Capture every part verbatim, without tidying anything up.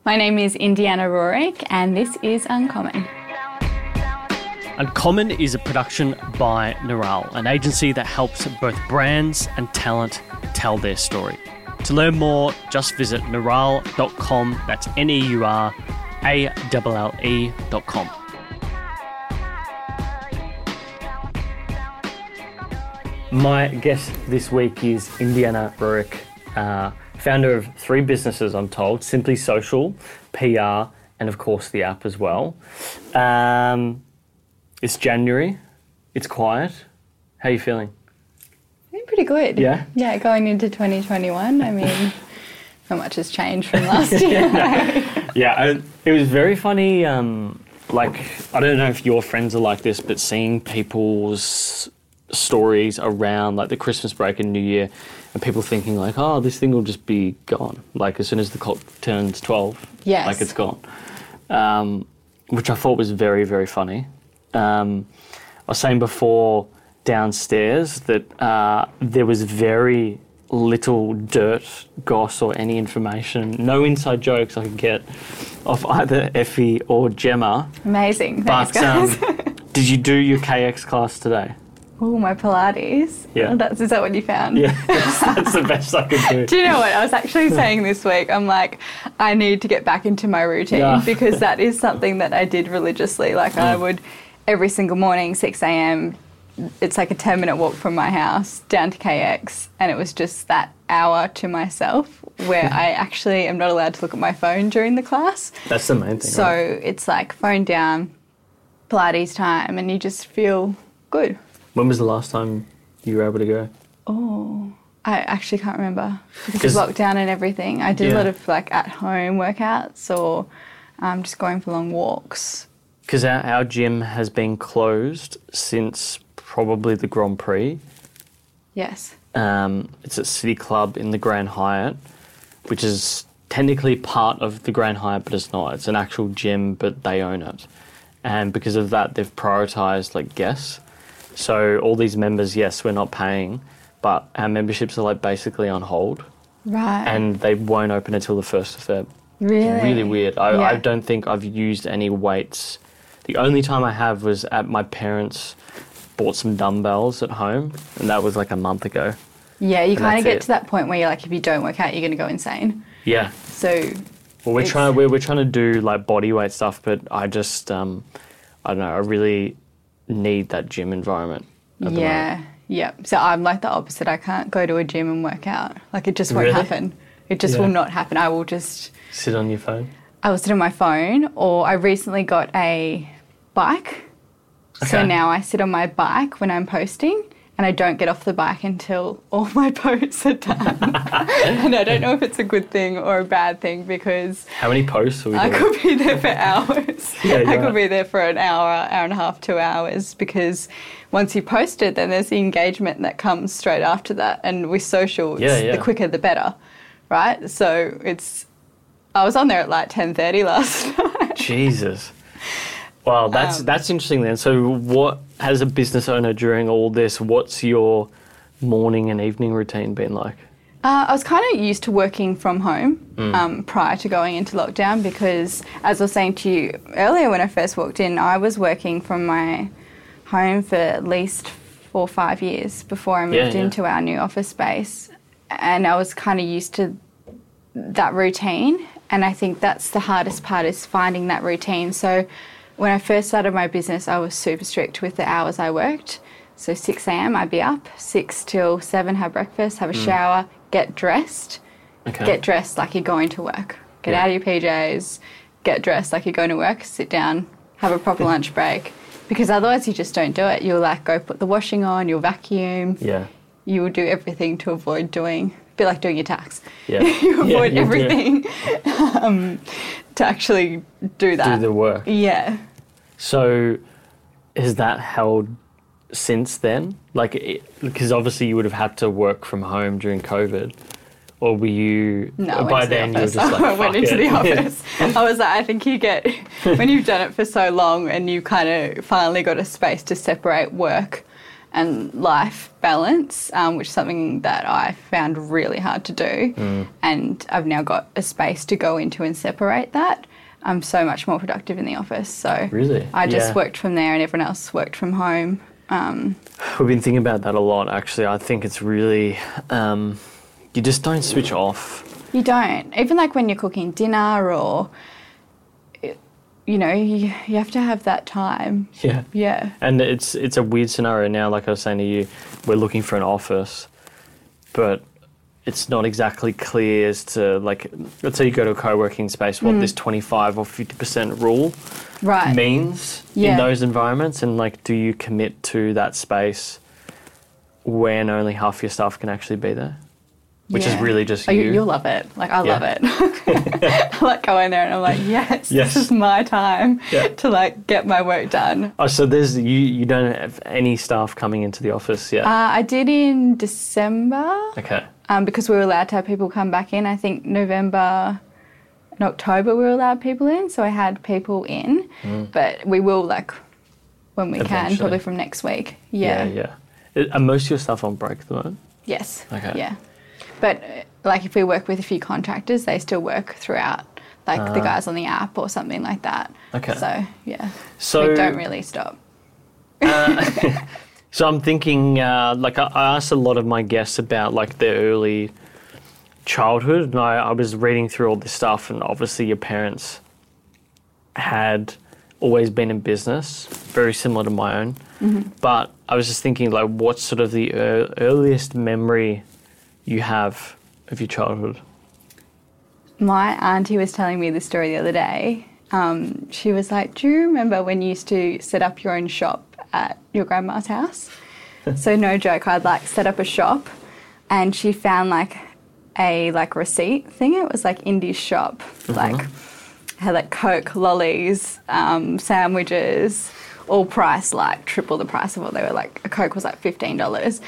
My name is Indiana Rorick and this is Uncommon. Uncommon is a production by Neural, an agency that helps both brands and talent tell their story. To learn more, just visit neural dot com. That's N E U R A L L E dot com. My guest this week is Indiana Rorick, uh, founder of three businesses, I'm told: Simply Social, P R, and of course the app as well. Um, it's January. It's quiet. How are you feeling? Feeling pretty good. Yeah? Yeah, going into twenty twenty-one. I mean, not much has changed from last year. yeah, yeah I, it was very funny. Um, like, I don't know if your friends are like this, but seeing people's stories around like the Christmas break and New Year, and people thinking like, oh, this thing will just be gone. Like as soon as the clock turns twelve, yes. like it's gone. Um, which I thought was very, very funny. Um, I was saying before downstairs that uh, there was very little dirt, goss or any information, no inside jokes I could get off either Effie or Gemma. Amazing. But Thanks, guys. um, did you do your K X class today? Oh, my Pilates. Yeah. Oh, that's, is that what you found? Yeah, that's, that's the best I could do. Do you know what? I was actually saying this week, I'm like, I need to get back into my routine Yeah. because that is something that I did religiously. Like mm. I would, every single morning, six a.m, it's like a ten minute walk from my house down to K X, and it was just that hour to myself where I actually am not allowed to look at my phone during the class. That's the main thing. So right? it's like phone down, Pilates time, and you just feel good. When was the last time you were able to go? Oh, I actually can't remember because of lockdown and everything. I did yeah. a lot of like at home workouts or um, just going for long walks. Because our, our gym has been closed since probably the Grand Prix. Yes. Um, it's at City Club in the Grand Hyatt, which is technically part of the Grand Hyatt, but it's not. It's an actual gym, but they own it. And because of that, they've prioritised like guests. So all these members, yes, we're not paying, but our memberships are like basically on hold. Right. And they won't open until the first of February. Really? It's really weird. I, yeah. I don't think I've used any weights. The only time I have was at my parents' bought some dumbbells at home, and that was like a month ago. Yeah, you kind of get it. to that point where you're like, if you don't work out, you're going to go insane. Yeah. So. Well, we're trying. We're we're trying to do like body weight stuff, but I just um, I don't know. I really need that gym environment. At the yeah. moment. Yeah. So I'm like the opposite. I can't go to a gym and work out. Like it just won't Really? happen. It just Yeah. will not happen. I will just. Sit on your phone. I will sit on my phone, or I recently got a bike. So Okay. now I sit on my bike when I'm posting, and I don't get off the bike until all my posts are done. And I don't know if it's a good thing or a bad thing because How many posts are we I doing? could be there for hours. Yeah, you're I could right. be there for an hour, hour and a half, two hours because once you post it, then there's the engagement that comes straight after that. And with social, it's Yeah, yeah. the quicker the better, right? So it's... I was on there at like ten thirty last night. Jesus. Wow, that's Um, that's interesting then. So what, as a business owner during all this, what's your morning and evening routine been like? Uh, I was kind of used to working from home Mm. um, prior to going into lockdown because, as I was saying to you earlier when I first walked in, I was working from my home for at least four or five years before I moved Yeah, yeah. into our new office space. And I was kind of used to that routine. And I think that's the hardest part is finding that routine. So when I first started my business, I was super strict with the hours I worked. So six a.m. I'd be up, six till seven, have breakfast, have a shower, get dressed. Okay. Get dressed like you're going to work. Get Yeah. out of your P Js, get dressed like you're going to work, sit down, have a proper lunch break. Because otherwise you just don't do it. You'll like go put the washing on, you'll vacuum. Yeah. You will do everything to avoid doing, a bit like doing your tax. Yeah. you Yeah, avoid you do. everything um, to actually do that. Do the work. Yeah. So has that held since then? Like, because obviously you would have had to work from home during COVID. Or were you, No, I went by to the then you were office. just like, I went fuck into it. the office. I was like, I think you get, when you've done it for so long and you kind of finally got a space to separate work and life balance, um, which is something that I found really hard to do. Mm. And I've now got a space to go into and separate that. I'm so much more productive in the office. So Really? I just Yeah. worked from there and everyone else worked from home. Um, We've been thinking about that a lot, actually. I think it's really, um, you just don't switch off. you don't. Even like when you're cooking dinner or, you know, you, you have to have that time. Yeah. Yeah. And it's it's a weird scenario now, like I was saying to you, we're looking for an office, but it's not exactly clear as to, like, let's say you go to a co-working space, what this twenty-five or fifty percent rule Right. means Yeah. in those environments, and, like, do you commit to that space when only half your staff can actually be there? Which is Yeah. really just Oh, you. you. You'll love it. Like, I Yeah. love it. I like going there and I'm like, yes, Yes. this is my time Yeah. to, like, get my work done. Oh, so there's you. You don't have any staff coming into the office yet. Uh, I did in December okay. um, because we were allowed to have people come back in. I think November and October we were allowed people in, so I had people in. But we will, like, when we can, Eventually. probably from next week. Yeah. Yeah. yeah. Are most of your stuff on break at the moment? Yes. Okay. Yeah. But, uh, like, if we work with a few contractors, they still work throughout, like the guys on the app or something like that. Okay. So, yeah. So we don't really stop. So I'm thinking, uh, like, I, I asked a lot of my guests about, like, their early childhood, and I, I was reading through all this stuff, and obviously your parents had always been in business, very similar to my own. Mm-hmm. But I was just thinking, like, what's sort of the ear earliest memory you have of your childhood? My auntie was telling me this story the other day. Um, she was like, do you remember when you used to set up your own shop at your grandma's house? So no joke, I'd like set up a shop and she found like a like receipt thing. It was like Indie's shop, like had like Coke, lollies, um, sandwiches, all priced like triple the price of what they were. Like a Coke was like fifteen dollars.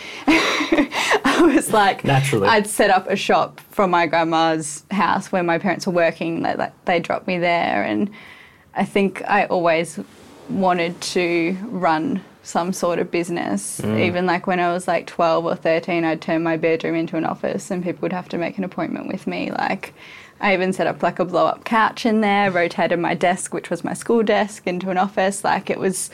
I was like, Naturally. I'd set up a shop from my grandma's house where my parents were working. They like they dropped me there, and I think I always wanted to run some sort of business. Even like when I was like twelve or thirteen, I'd turn my bedroom into an office, and people would have to make an appointment with me. Like I even set up like a blow up couch in there, rotated my desk, which was my school desk, into an office. Like it was,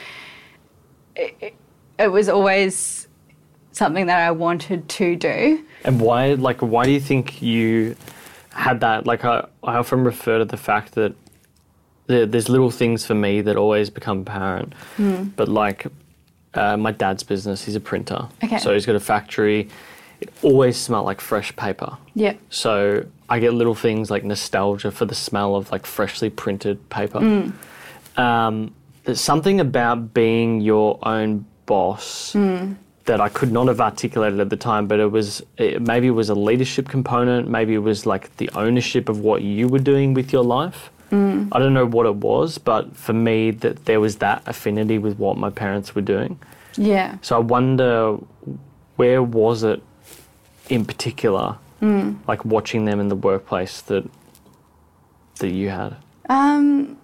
it, it was always something that I wanted to do. And why, like, why do you think you had that? Like, I, I often refer to the fact that there, there's little things for me that always become apparent. Mm. But, like, uh, my dad's business, he's a printer. Okay. So he's got a factory. It always smelled like fresh paper. Yep. So I get little things like nostalgia for the smell of, like, freshly printed paper. Mm. Um, there's something about being your own boss Mm. that I could not have articulated at the time, but it was, it, maybe it was a leadership component, maybe it was like the ownership of what you were doing with your life. Mm. I don't know what it was, but for me, that there was that affinity with what my parents were doing. Yeah. So I wonder, where was it in particular, Mm. like watching them in the workplace that that you had? Um,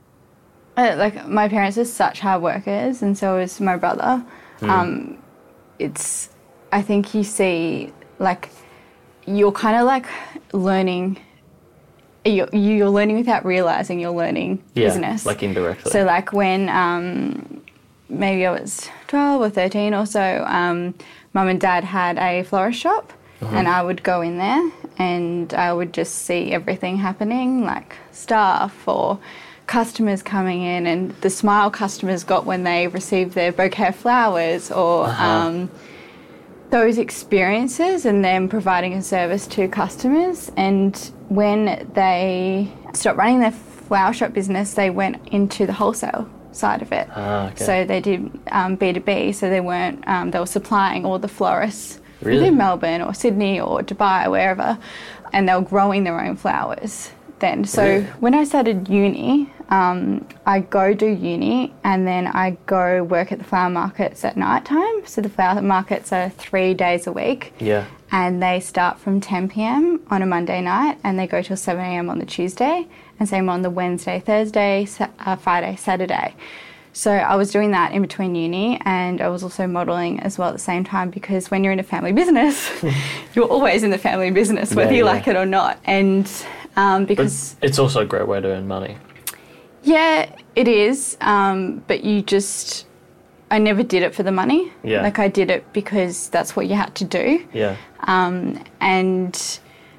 uh, like my parents are such hard workers, and so is my brother. Mm. Um, it's, I think you see, like, you're kind of like learning. You're, you're learning without realizing you're learning Yeah, business. like indirectly. So like when um, maybe I was twelve or thirteen or so, um, mum and dad had a florist shop. And I would go in there and I would just see everything happening, like staff or customers coming in, and the smile customers got when they received their bouquet of flowers, or Uh-huh. um, those experiences, and then providing a service to customers. And when they stopped running their flower shop business, they went into the wholesale side of it. Ah, okay. So they did um, B two B, so they weren't, um, they were supplying all the florists Really? within Melbourne or Sydney or Dubai, wherever, and they were growing their own flowers then. So Really? when I started uni, um, I go do uni and then I go work at the flower markets at night time. So the flower markets are three days a week. Yeah. And they start from ten p.m. on a Monday night and they go till seven a.m. on the Tuesday, and same on the Wednesday, Thursday, Sa- uh, Friday, Saturday. So I was doing that in between uni, and I was also modelling as well at the same time, because when you're in a family business, you're always in the family business, whether yeah, you yeah. like it or not. And um, because... But it's also a great way to earn money. Yeah, it is. Um, but you just... I never did it for the money. Yeah. Like, I did it because that's what you had to do. Yeah. Um, and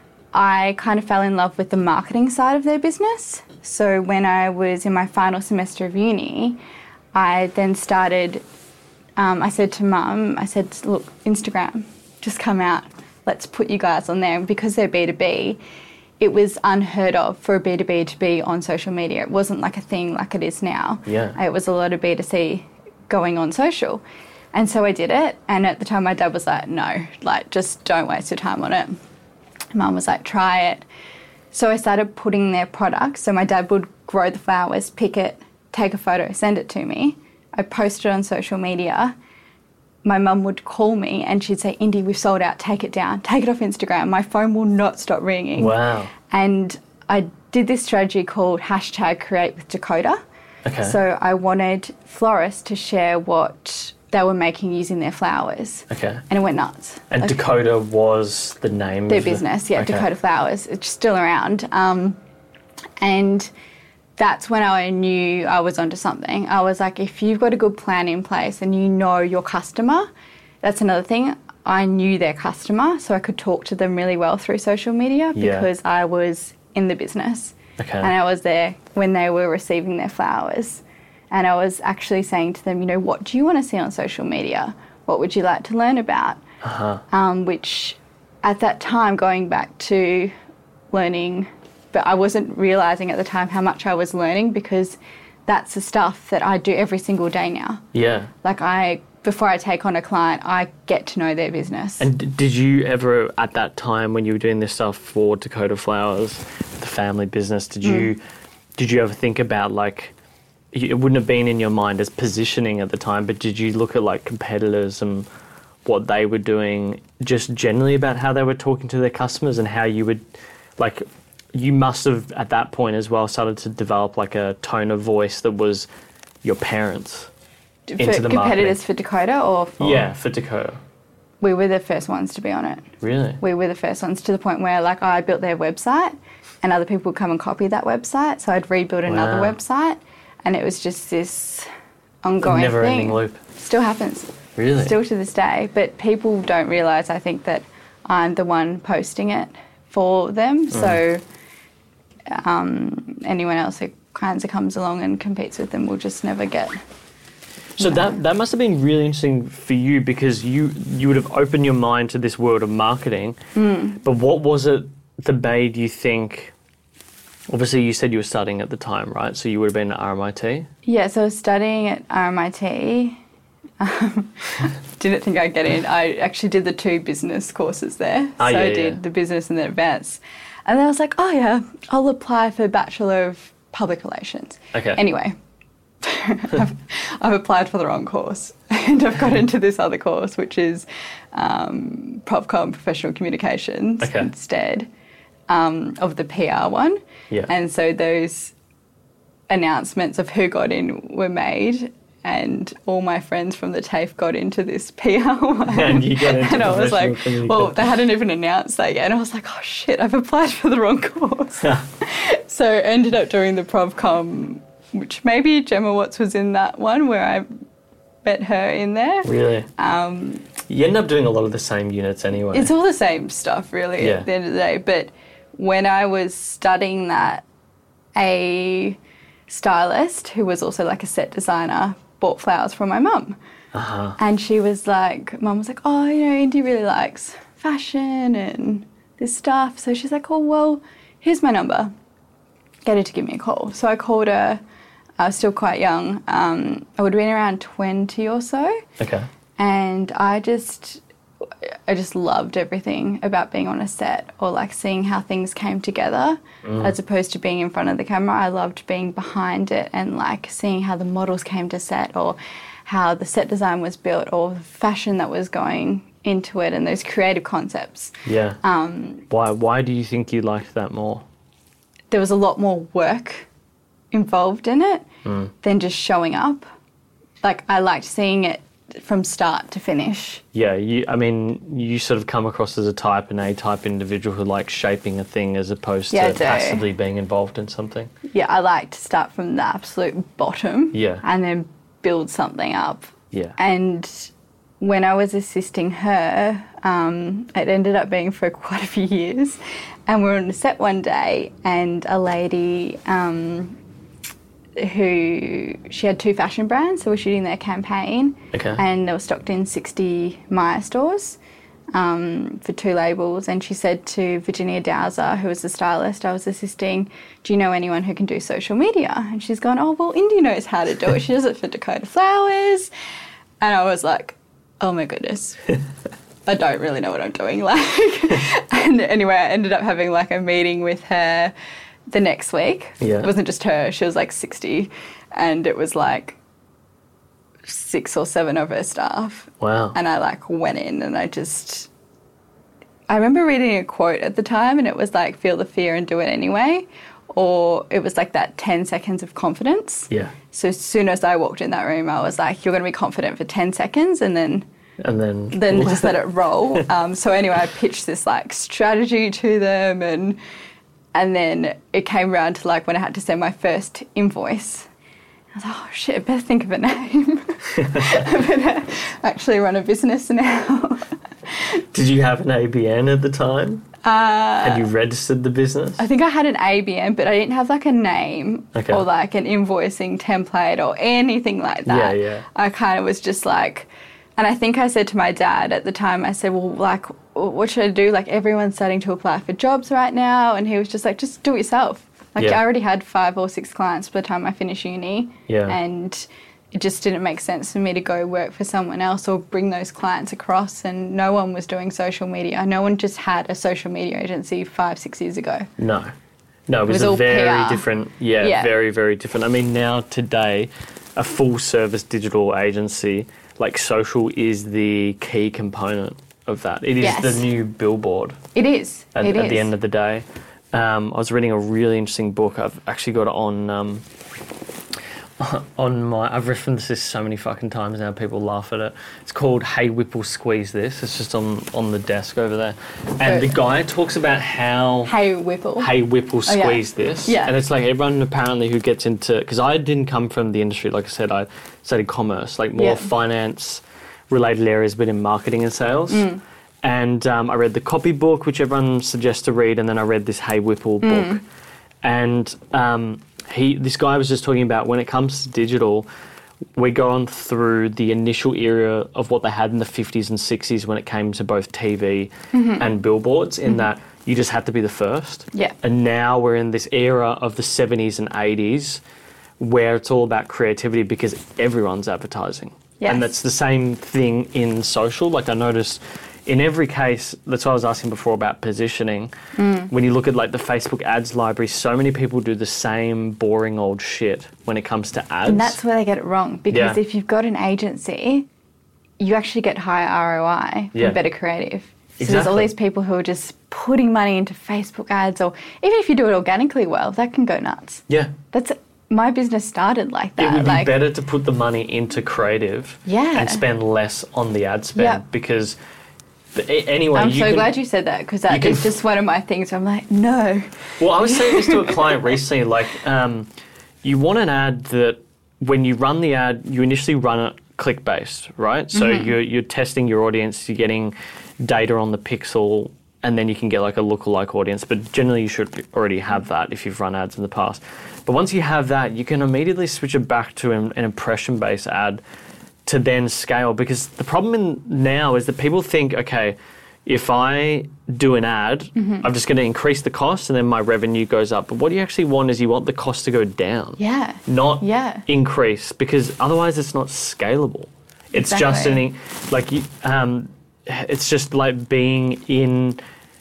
I kind of fell in love with the marketing side of their business. So when I was in my final semester of uni, I then started, um, I said to Mum, I said, look, Instagram, just come out. Let's put you guys on there. And because they're B two B, it was unheard of for a B two B to be on social media. It wasn't like a thing like it is now. Yeah. It was a lot of B two C going on social. And so I did it. And at the time my dad was like, no, like just don't waste your time on it. Mum was like, try it. So I started putting their products. So my dad would grow the flowers, pick it, take a photo, send it to me. I posted it on social media. My mum would call me and she'd say, Indy, we've sold out, take it down, take it off Instagram. My phone will not stop ringing. Wow. And I did this strategy called hashtag create with Dakota. Okay. So I wanted florists to share what they were making using their flowers. Okay. And it went nuts. And like, Dakota was the name their of business, the... yeah, okay. Dakota Flowers. It's still around. Um, and that's when I knew I was onto something. I was like, if you've got a good plan in place and you know your customer, that's another thing. I knew their customer, so I could talk to them really well through social media because yeah. I was in the business. Okay. And I was there when they were receiving their flowers. And I was actually saying to them, you know, what do you want to see on social media? What would you like to learn about? Uh-huh. Um, which at that time, going back to learning, but I wasn't realising at the time how much I was learning, because that's the stuff that I do every single day now. Yeah. Like I, before I take on a client, I get to know their business. And d- did you ever, at that time when you were doing this stuff for Dakota Flowers, the family business, did you, mm. did you ever think about like, it wouldn't have been in your mind as positioning at the time, but did you look at like competitors and what they were doing just generally about how they were talking to their customers and how you would, like, you must have at that point as well started to develop like a tone of voice that was your parents for into the competitors marketing. for Dakota or for... Yeah, for Dakota. We were the first ones to be on it. Really? We were the first ones, to the point where like I built their website and other people would come and copy that website. So I'd rebuild another Wow. website. And it was just this ongoing never thing. ending loop. Still happens. Really? Still to this day. But people don't realise, I think, that I'm the one posting it for them. Mm. So um, anyone else who kind of comes along and competes with them will just never get... So that that must have been really interesting for you, because you, you would have opened your mind to this world of marketing. Mm. But what was it that made you think... Obviously, you said you were studying at the time, right? So you would have been at R M I T? Yeah, so I was studying at R M I T. Um, didn't think I'd get in. I actually did the two business courses there. Oh, so yeah, I did yeah. the business and the advanced. And then I was like, oh yeah, I'll apply for Bachelor of Public Relations. Okay. Anyway, I've, I've applied for the wrong course. And I've got into this other course, which is um, PropCom, Professional Communications, okay. instead um, of the P R one. Yeah. And so those announcements of who got in were made, and all my friends from the TAFE got into this P R one. And you got into And I was like, communication. well, they hadn't even announced that yet. And I was like, oh shit, I've applied for the wrong course. So I ended up doing the ProvCom, which maybe Gemma Watts was in that one where I met her in there. Really? Um, you end up doing a lot of the same units anyway. It's all the same stuff, really, Yeah. at the end of the day. But when I was studying that, a stylist who was also like a set designer bought flowers from my mum. Uh-huh. And she was like, mum was like, oh, you know, Indy really likes fashion and this stuff. So she's like, oh, well, here's my number. Get her to give me a call. So I called her. I was still quite young. Um, I would have been around twenty or so. Okay. And I just... I just loved everything about being on a set, or like seeing how things came together mm. as opposed to being in front of the camera. I loved being behind it and like seeing how the models came to set, or how the set design was built, or the fashion that was going into it, and those creative concepts. Yeah. Um, why Why do you think you liked that more? There was a lot more work involved in it mm. than just showing up. like I liked seeing it from start to finish. Yeah, you, I mean, you sort of come across as a type, an A-type individual who likes shaping a thing as opposed Yeah, I to do. passively being involved in something. Yeah, I like to start from the absolute bottom. Yeah. And then build something up. Yeah. And when I was assisting her, um, it ended up being for quite a few years. And we were on a set one day, and a lady um, who, she had two fashion brands, so we're shooting their campaign. Okay. And they were stocked in sixty Myer stores um, for two labels. And she said to Virginia Dowser, who was the stylist I was assisting, do you know anyone who can do social media? And she's gone, oh, well, Indy knows how to do it. She does it for Dakota Flowers. And I was like, oh my goodness. I don't really know what I'm doing. Like, and anyway, I ended up having like a meeting with her the next week. Yeah. It wasn't just her, she was like sixty, and it was like six or seven of her staff. Wow. And I like went in and I just, I remember reading a quote at the time, and it was like, feel the fear and do it anyway. Or it was like that ten seconds of confidence. Yeah. So as soon as I walked in that room, I was like, you're going to be confident for ten seconds and then And then... then just let it roll. Um, so anyway, I pitched this like strategy to them, and and then it came around to like when I had to send my first invoice. I was like, oh shit, I better think of a name. I better actually run a business now. Did you have an A B N at the time? Uh, Had you registered the business? I think I had an A B N, but I didn't have like a name Okay. or like an invoicing template or anything like that. Yeah, yeah. I kind of was just like, and I think I said to my dad at the time, I said, well, like, what should I do? Like, everyone's starting to apply for jobs right now. And he was just like, just do it yourself. Like, Yeah. I already had five or six clients by the time I finished uni. Yeah. And it just didn't make sense for me to go work for someone else or bring those clients across. And no one was doing social media. No one just had a social media agency five, six years ago. No. No, it was, was a all very P R. different, yeah, Yeah. very, very different. I mean, now, today, a full-service digital agency, like social is the key component of that. It is Yes. the new billboard It is. at, it at is. the end of the day. Um, I was reading a really interesting book. I've actually got it on... Um, on my, I've referenced this so many fucking times now, people laugh at it. It's called Hey Whipple Squeeze This. It's just on, on the desk over there. And the guy talks about how... Hey Whipple. Hey Whipple Oh, yeah. Squeeze This. Yeah. And it's like everyone apparently who gets into... Because I didn't come from the industry, like I said, I studied commerce, like more Yeah. finance-related areas, but in marketing and sales. Mm. And um, I read the copy book, which everyone suggests to read, and then I read this Hey Whipple Mm. book. And... Um, He, this guy was just talking about when it comes to digital, we're going through the initial era of what they had in the fifties and sixties when it came to both T V Mm-hmm. and billboards, in that you just had to be the first. Yeah. And now we're in this era of the seventies and eighties where it's all about creativity because everyone's advertising. Yes. And that's the same thing in social. Like I noticed in every case, that's why I was asking before about positioning. Mm. When you look at like the Facebook ads library, so many people do the same boring old shit when it comes to ads. And that's where they get it wrong, because Yeah. if you've got an agency, you actually get higher R O I from Yeah. better creative. So there's Exactly. all these people who are just putting money into Facebook ads, or even if you do it organically well, that can go nuts. Yeah. That's my business started like that. It would be like, better to put the money into creative Yeah. and spend less on the ad spend Yeah. because but a- anyway, I'm you so can, glad you said that, because you that can is just one of my things. I'm like, no. Well, I was saying this to a client recently, like, um, you want an ad that when you run the ad, you initially run it click-based, right? So Mm-hmm. you're, you're testing your audience, you're getting data on the pixel, and then you can get like a lookalike audience. But generally you should already have that if you've run ads in the past. But once you have that, you can immediately switch it back to an, an impression-based ad to then scale. Because the problem in now is that people think, okay, if I do an ad, Mm-hmm. I'm just going to increase the cost and then my revenue goes up. But what you actually want is you want the cost to go down, Yeah. not Yeah. increase, because otherwise it's not scalable. It's just Exactly. an, like, you- um, it's just like being in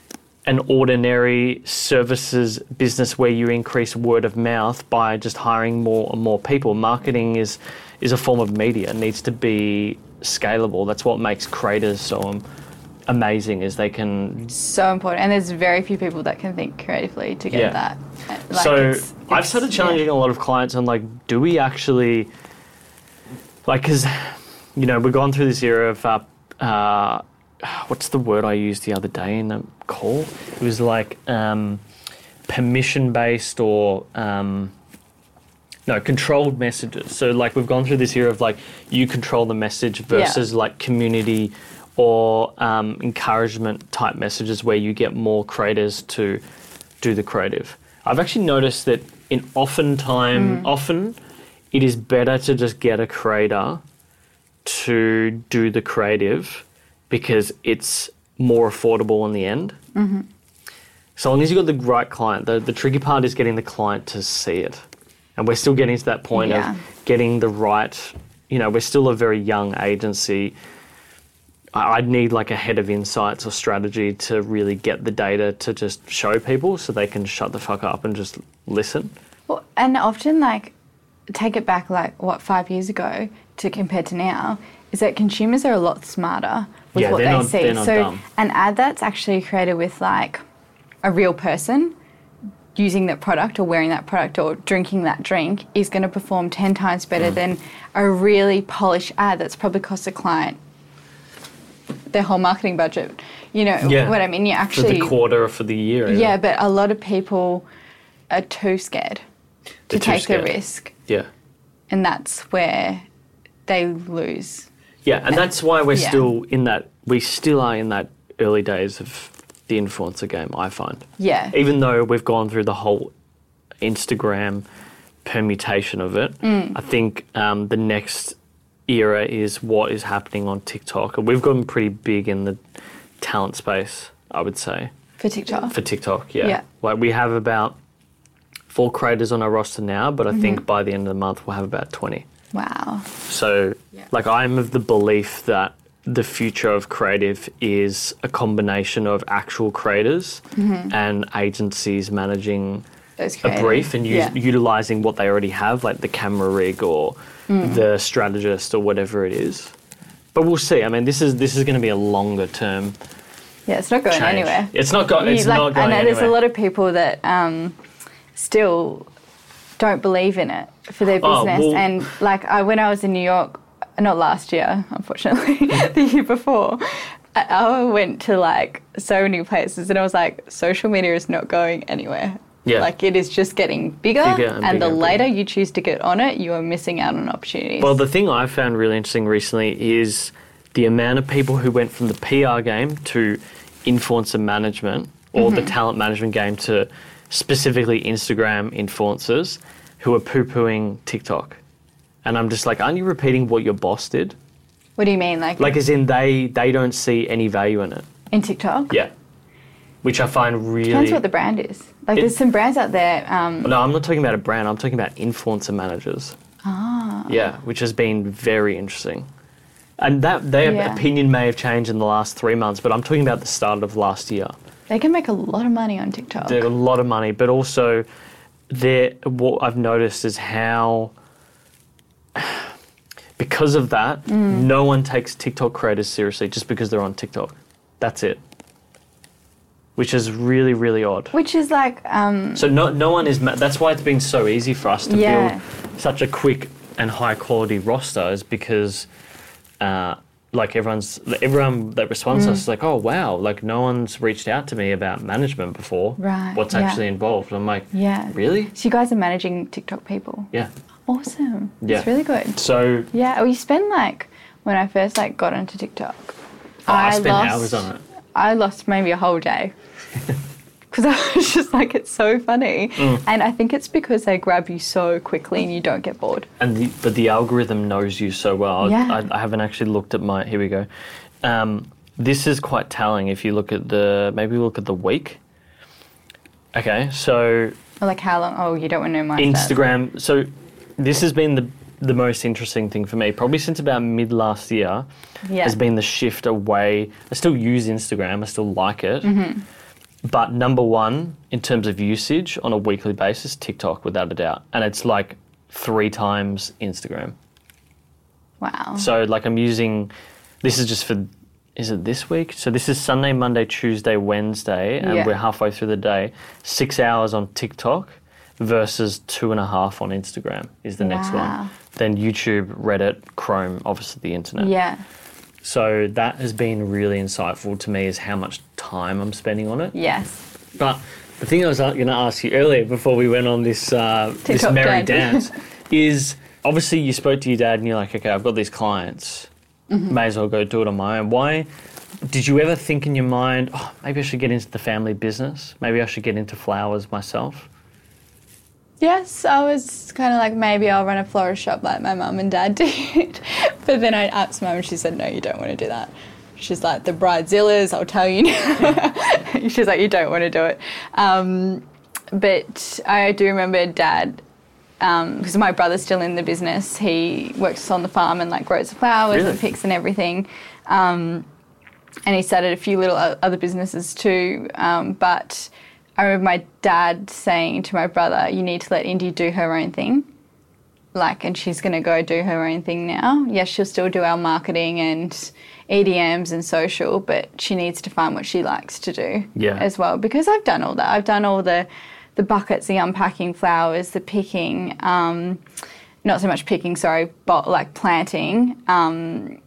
an ordinary services business where you increase word of mouth by just hiring more and more people. Marketing is is a form of media. It needs to be scalable. That's what makes creators so um, amazing, is they can... So important. And there's very few people that can think creatively to get Yeah. that. Like, so it's- I've it's- started challenging a lot of clients on, like, do we actually like, because, you know, we've gone through this era of, uh, uh, what's the word I used the other day in the call? It was like um, permission-based or, um, no, controlled messages. So, like, we've gone through this era of, like, you control the message versus, yeah. like, community or um, encouragement type messages where you get more creators to do the creative. I've actually noticed that in often time, mm. often it is better to just get a creator to do the creative because it's more affordable in the end. Mm-hmm. So long as you've got the right client, the, the tricky part is getting the client to see it. And we're still getting to that point yeah. of getting the right, you know, we're still a very young agency. I'd need like a head of insights or strategy to really get the data to just show people so they can shut the fuck up and just listen. Well, and often, like, take it back, like, what, five years ago to compared to now, is that consumers are a lot smarter with yeah, what they not, see. They're not so dumb. An ad that's actually created with, like, a real person using that product or wearing that product or drinking that drink is going to perform ten times better mm. than a really polished ad that's probably cost a client their whole marketing budget. You know yeah. what I mean? You actually... For the quarter or for the year. Yeah, yeah, but a lot of people are too scared to take the risk. Yeah. And that's where they lose. Yeah, and, and that's why we're yeah. still in that, we still are in that early days of the influencer game, I find. Yeah. Even though we've gone through the whole Instagram permutation of it, mm. I think um, the next era is what is happening on TikTok. And we've gotten pretty big in the talent space, I would say. For TikTok? For TikTok, yeah. yeah. Like we have about four creators on our roster now, but I mm-hmm. think by the end of the month we'll have about twenty. Wow. So, yeah. like, I'm of the belief that the future of creative is a combination of actual creators mm-hmm. and agencies managing Those a brief and use, yeah. utilising what they already have, like the camera rig or mm. the strategist or whatever it is. But we'll see. I mean, this is this is going to be a longer term. Yeah, it's not going change. anywhere. It's not, go- it's you, like, not going anywhere. I know anywhere. There's a lot of people that um, still don't believe in it for their business. Oh, well, and like I, when I was in New York, not last year, unfortunately, the year before, I, I went to like so many places and I was like, social media is not going anywhere. Yeah. Like it is just getting bigger, bigger and, and bigger the and later bigger. you choose to get on it, you are missing out on opportunities. Well, the thing I found really interesting recently is the amount of people who went from the P R game to influencer management or mm-hmm. the talent management game to specifically Instagram influencers who are poo-pooing TikTok. And I'm just like, aren't you repeating what your boss did? What do you mean? Like, like as in they, they don't see any value in it. In TikTok? Yeah. Which I find really... Depends what the brand is. Like, it, there's some brands out there... Um, no, I'm not talking about a brand. I'm talking about influencer managers. Ah. Yeah, which has been very interesting. And that their yeah. opinion may have changed in the last three months, but I'm talking about the start of last year. They can make a lot of money on TikTok. They're a lot of money, but also they're, what I've noticed is how... Because of that, mm. no one takes TikTok creators seriously just because they're on TikTok. That's it. Which is really, really odd. Which is like... Um, so no no one is... Ma- that's why it's been so easy for us to yeah. build such a quick and high quality roster is because uh, like everyone's... Everyone that responds mm. to us is like, oh, wow, like no one's reached out to me about management before. Right. What's yeah. actually involved? I'm like, yeah. really? So you guys are managing TikTok people? Yeah. Awesome. Yeah. It's really good. So... Yeah, we spend like... When I first like got onto TikTok... Oh, I, I spent lost, hours on it. I lost maybe a whole day. Because I was just like, it's so funny. Mm. And I think it's because they grab you so quickly and you don't get bored. And the, But the algorithm knows you so well. Yeah. I, I haven't actually looked at my... Here we go. Um, this is quite telling if you look at the... Maybe look at the week. Okay, so... Or like how long? Oh, you don't want to know my Instagram. stats. So this has been the the most interesting thing for me, probably since about mid last year, yeah. has been the shift away. I still use Instagram. I still like it. Mm-hmm. But number one, in terms of usage on a weekly basis, TikTok, without a doubt. And it's like three times Instagram. Wow. So like I'm using, this is just for, is it this week? So this is Sunday, Monday, Tuesday, Wednesday, and yeah. we're halfway through the day. Six hours on TikTok versus two and a half on Instagram is the next Wow. one. Then YouTube, Reddit, Chrome, obviously the internet. Yeah. So that has been really insightful to me is how much time I'm spending on it. Yes. But the thing I was going to ask you earlier before we went on this uh, this TikTok merry dance. dance is obviously you spoke to your dad and you're like, okay, I've got these clients. Mm-hmm. May as well go do it on my own. Why did you ever think in your mind, oh, maybe I should get into the family business? Maybe I should get into flowers myself? Yes, I was kind of like, maybe I'll run a florist shop like my mum and dad did. But then I asked mum and she said, no, you don't want to do that. She's like, the bridezillas, I'll tell you now. She's like, you don't want to do it. Um, but I do remember dad, because um, my brother's still in the business, he works on the farm and like grows the flowers Really? and picks and everything. Um, and he started a few little o- other businesses too. Um, but I remember my dad saying to my brother, you need to let Indy do her own thing. Like, and she's going to go do her own thing now. Yes, she'll still do our marketing and E D Ms and social, but she needs to find what she likes to do Yeah. as well. Because I've done all that. I've done all the, the buckets, the unpacking flowers, the picking, um, not so much picking, sorry, but like planting, um,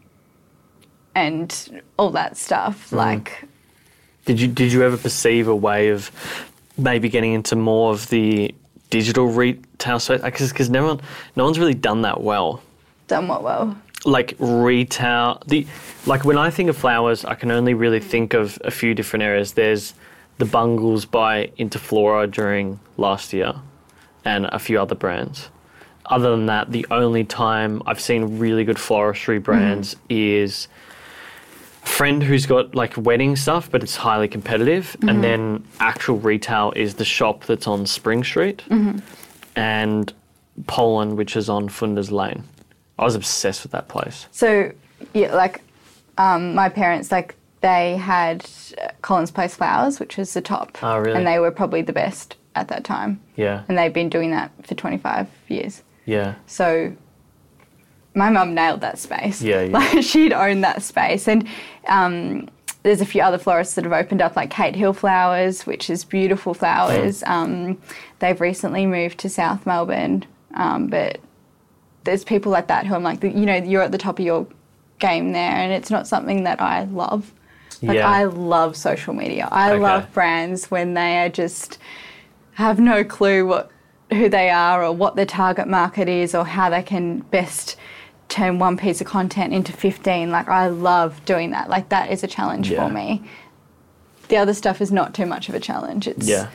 and all that stuff. Mm. Like, Did you did you ever perceive a way of maybe getting into more of the digital retail space? Because no one no one's really done that well. done what well? Like retail, the like when I think of flowers, I can only really think of a few different areas. There's the Bungles by Interflora during last year, and a few other brands. Other than that, the only time I've seen really good floristry brands mm-hmm. is a friend who's got like wedding stuff, but it's highly competitive, mm-hmm. and then actual retail is the shop that's on Spring Street, Mm-hmm. and Poland, which is on Flinders Lane. I was obsessed with that place. So, yeah, like um, my parents, like they had Collins Place Flowers, which was the top. Oh, really? And they were probably the best at that time. Yeah. And they've been doing that for twenty-five years. Yeah. So my mum nailed that space. Yeah, yeah. Like she'd owned that space. And um, there's a few other florists that have opened up, like Kate Hill Flowers, which is beautiful flowers. Mm. Um, they've recently moved to South Melbourne, um, but there's people like that who I'm like, you know, you're at the top of your game there, and it's not something that I love. Like, yeah. I love social media. I Okay. love brands when they are just have no clue what who they are or what their target market is or how they can best turn one piece of content into fifteen. Like, I love doing that. Like, that is a challenge Yeah. for me. The other stuff is not too much of a challenge. It's Yeah.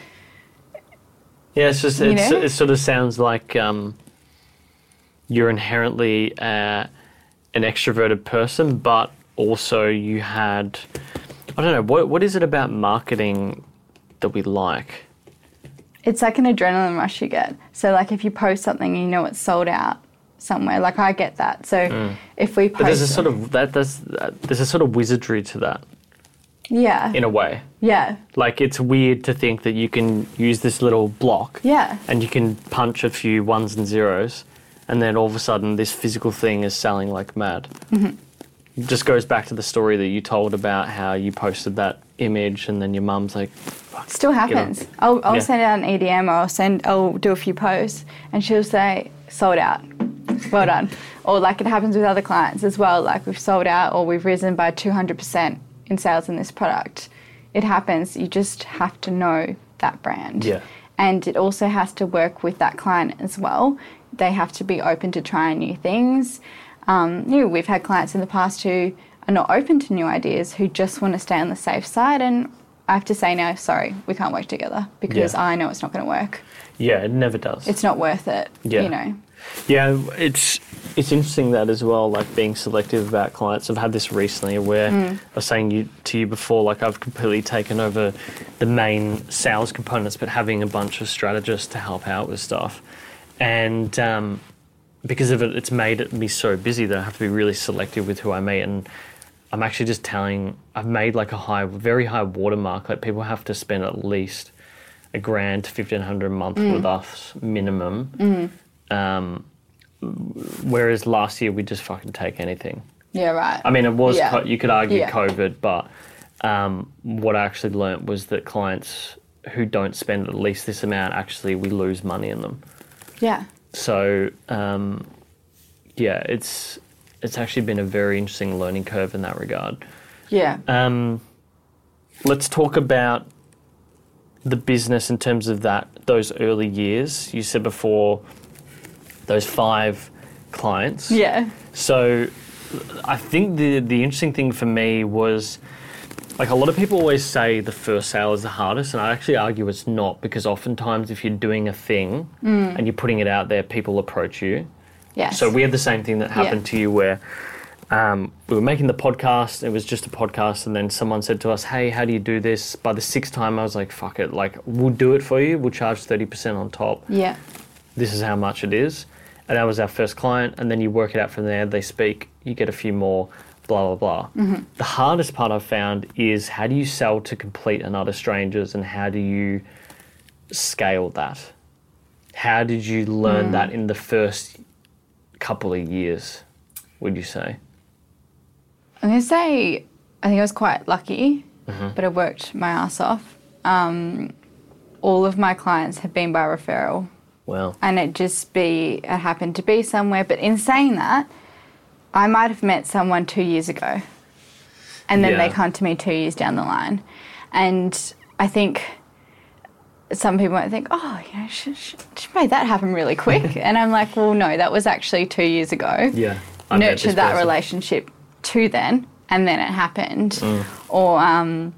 Yeah, it's just, You it's, know? it sort of sounds like um, you're inherently uh, an extroverted person, but also you had, I don't know, what what is it about marketing that we like? It's like an adrenaline rush you get. So, like, if you post something and you know it's sold out somewhere, like, I get that. So, if we post... But there's a sort of, that, there's, uh, there's a sort of wizardry to that, Yeah. in a way. Yeah. Like, it's weird to think that you can use this little block Yeah. and you can punch a few ones and zeros, and then all of a sudden this physical thing is selling like mad. Mm-hmm. It just goes back to the story that you told about how you posted that image and then your mum's like, fuck, Still get on. happens. I'll, I'll Yeah. send out an E D M or I'll send, I'll do a few posts and she'll say, sold out. Well done. Or like it happens with other clients as well. Like we've sold out or we've risen by two hundred percent in sales in this product. It happens. You just have to know that brand. Yeah. And it also has to work with that client as well. They have to be open to trying new things. Um, you know, we've had clients in the past who are not open to new ideas, who just want to stay on the safe side. And I have to say now, sorry, we can't work together because Yeah. I know it's not going to work. Yeah, it never does. It's not worth it, Yeah. you know. Yeah, it's it's interesting that as well, like being selective about clients. I've had this recently where I was saying you, to you before, like I've completely taken over the main sales components, but having a bunch of strategists to help out with stuff. And um, because of it, it's made it me so busy that I have to be really selective with who I meet. And I'm actually just telling, I've made like a high, very high watermark. Like people have to spend at least a grand to fifteen hundred a month with us minimum. Mm. Um, whereas last year we just fucking take anything. Yeah, right. I mean, it was, Yeah. co- you could argue Yeah. COVID, but um, what I actually learnt was that clients who don't spend at least this amount, actually we lose money in them. Yeah. So, um, yeah, it's it's actually been a very interesting learning curve in that regard. Yeah. Um, let's talk about the business in terms of that those early years. You said before those five clients. Yeah. So I think the the interesting thing for me was, like, a lot of people always say the first sale is the hardest, and I actually argue it's not, because oftentimes if you're doing a thing Mm. and you're putting it out there, people approach you. Yes. So we had the same thing that happened Yeah. to you, where um, we were making the podcast, it was just a podcast, and then someone said to us, hey, how do you do this? By the sixth time, I was like, fuck it, like, we'll do it for you, we'll charge thirty percent on top. Yeah. This is how much it is. And that was our first client, and then you work it out from there, they speak, you get a few more, blah, blah, blah. Mm-hmm. The hardest part I've found is, how do you sell to complete and utter strangers, and how do you scale that? How did you learn Mm. that in the first couple of years, would you say? I'm going to say I think I was quite lucky, Mm-hmm. but I worked my ass off. Um, all of my clients have been by referral, Well, and it just be it happened to be somewhere. But in saying that, I might have met someone two years ago, and then they Yeah. come to me two years down the line, and I think some people might think, oh, you know, she, she, she made that happen really quick, and I'm like, well, no, that was actually two years ago. yeah. I met this Nurtured that person. relationship to then, and then it happened. Mm. Or um,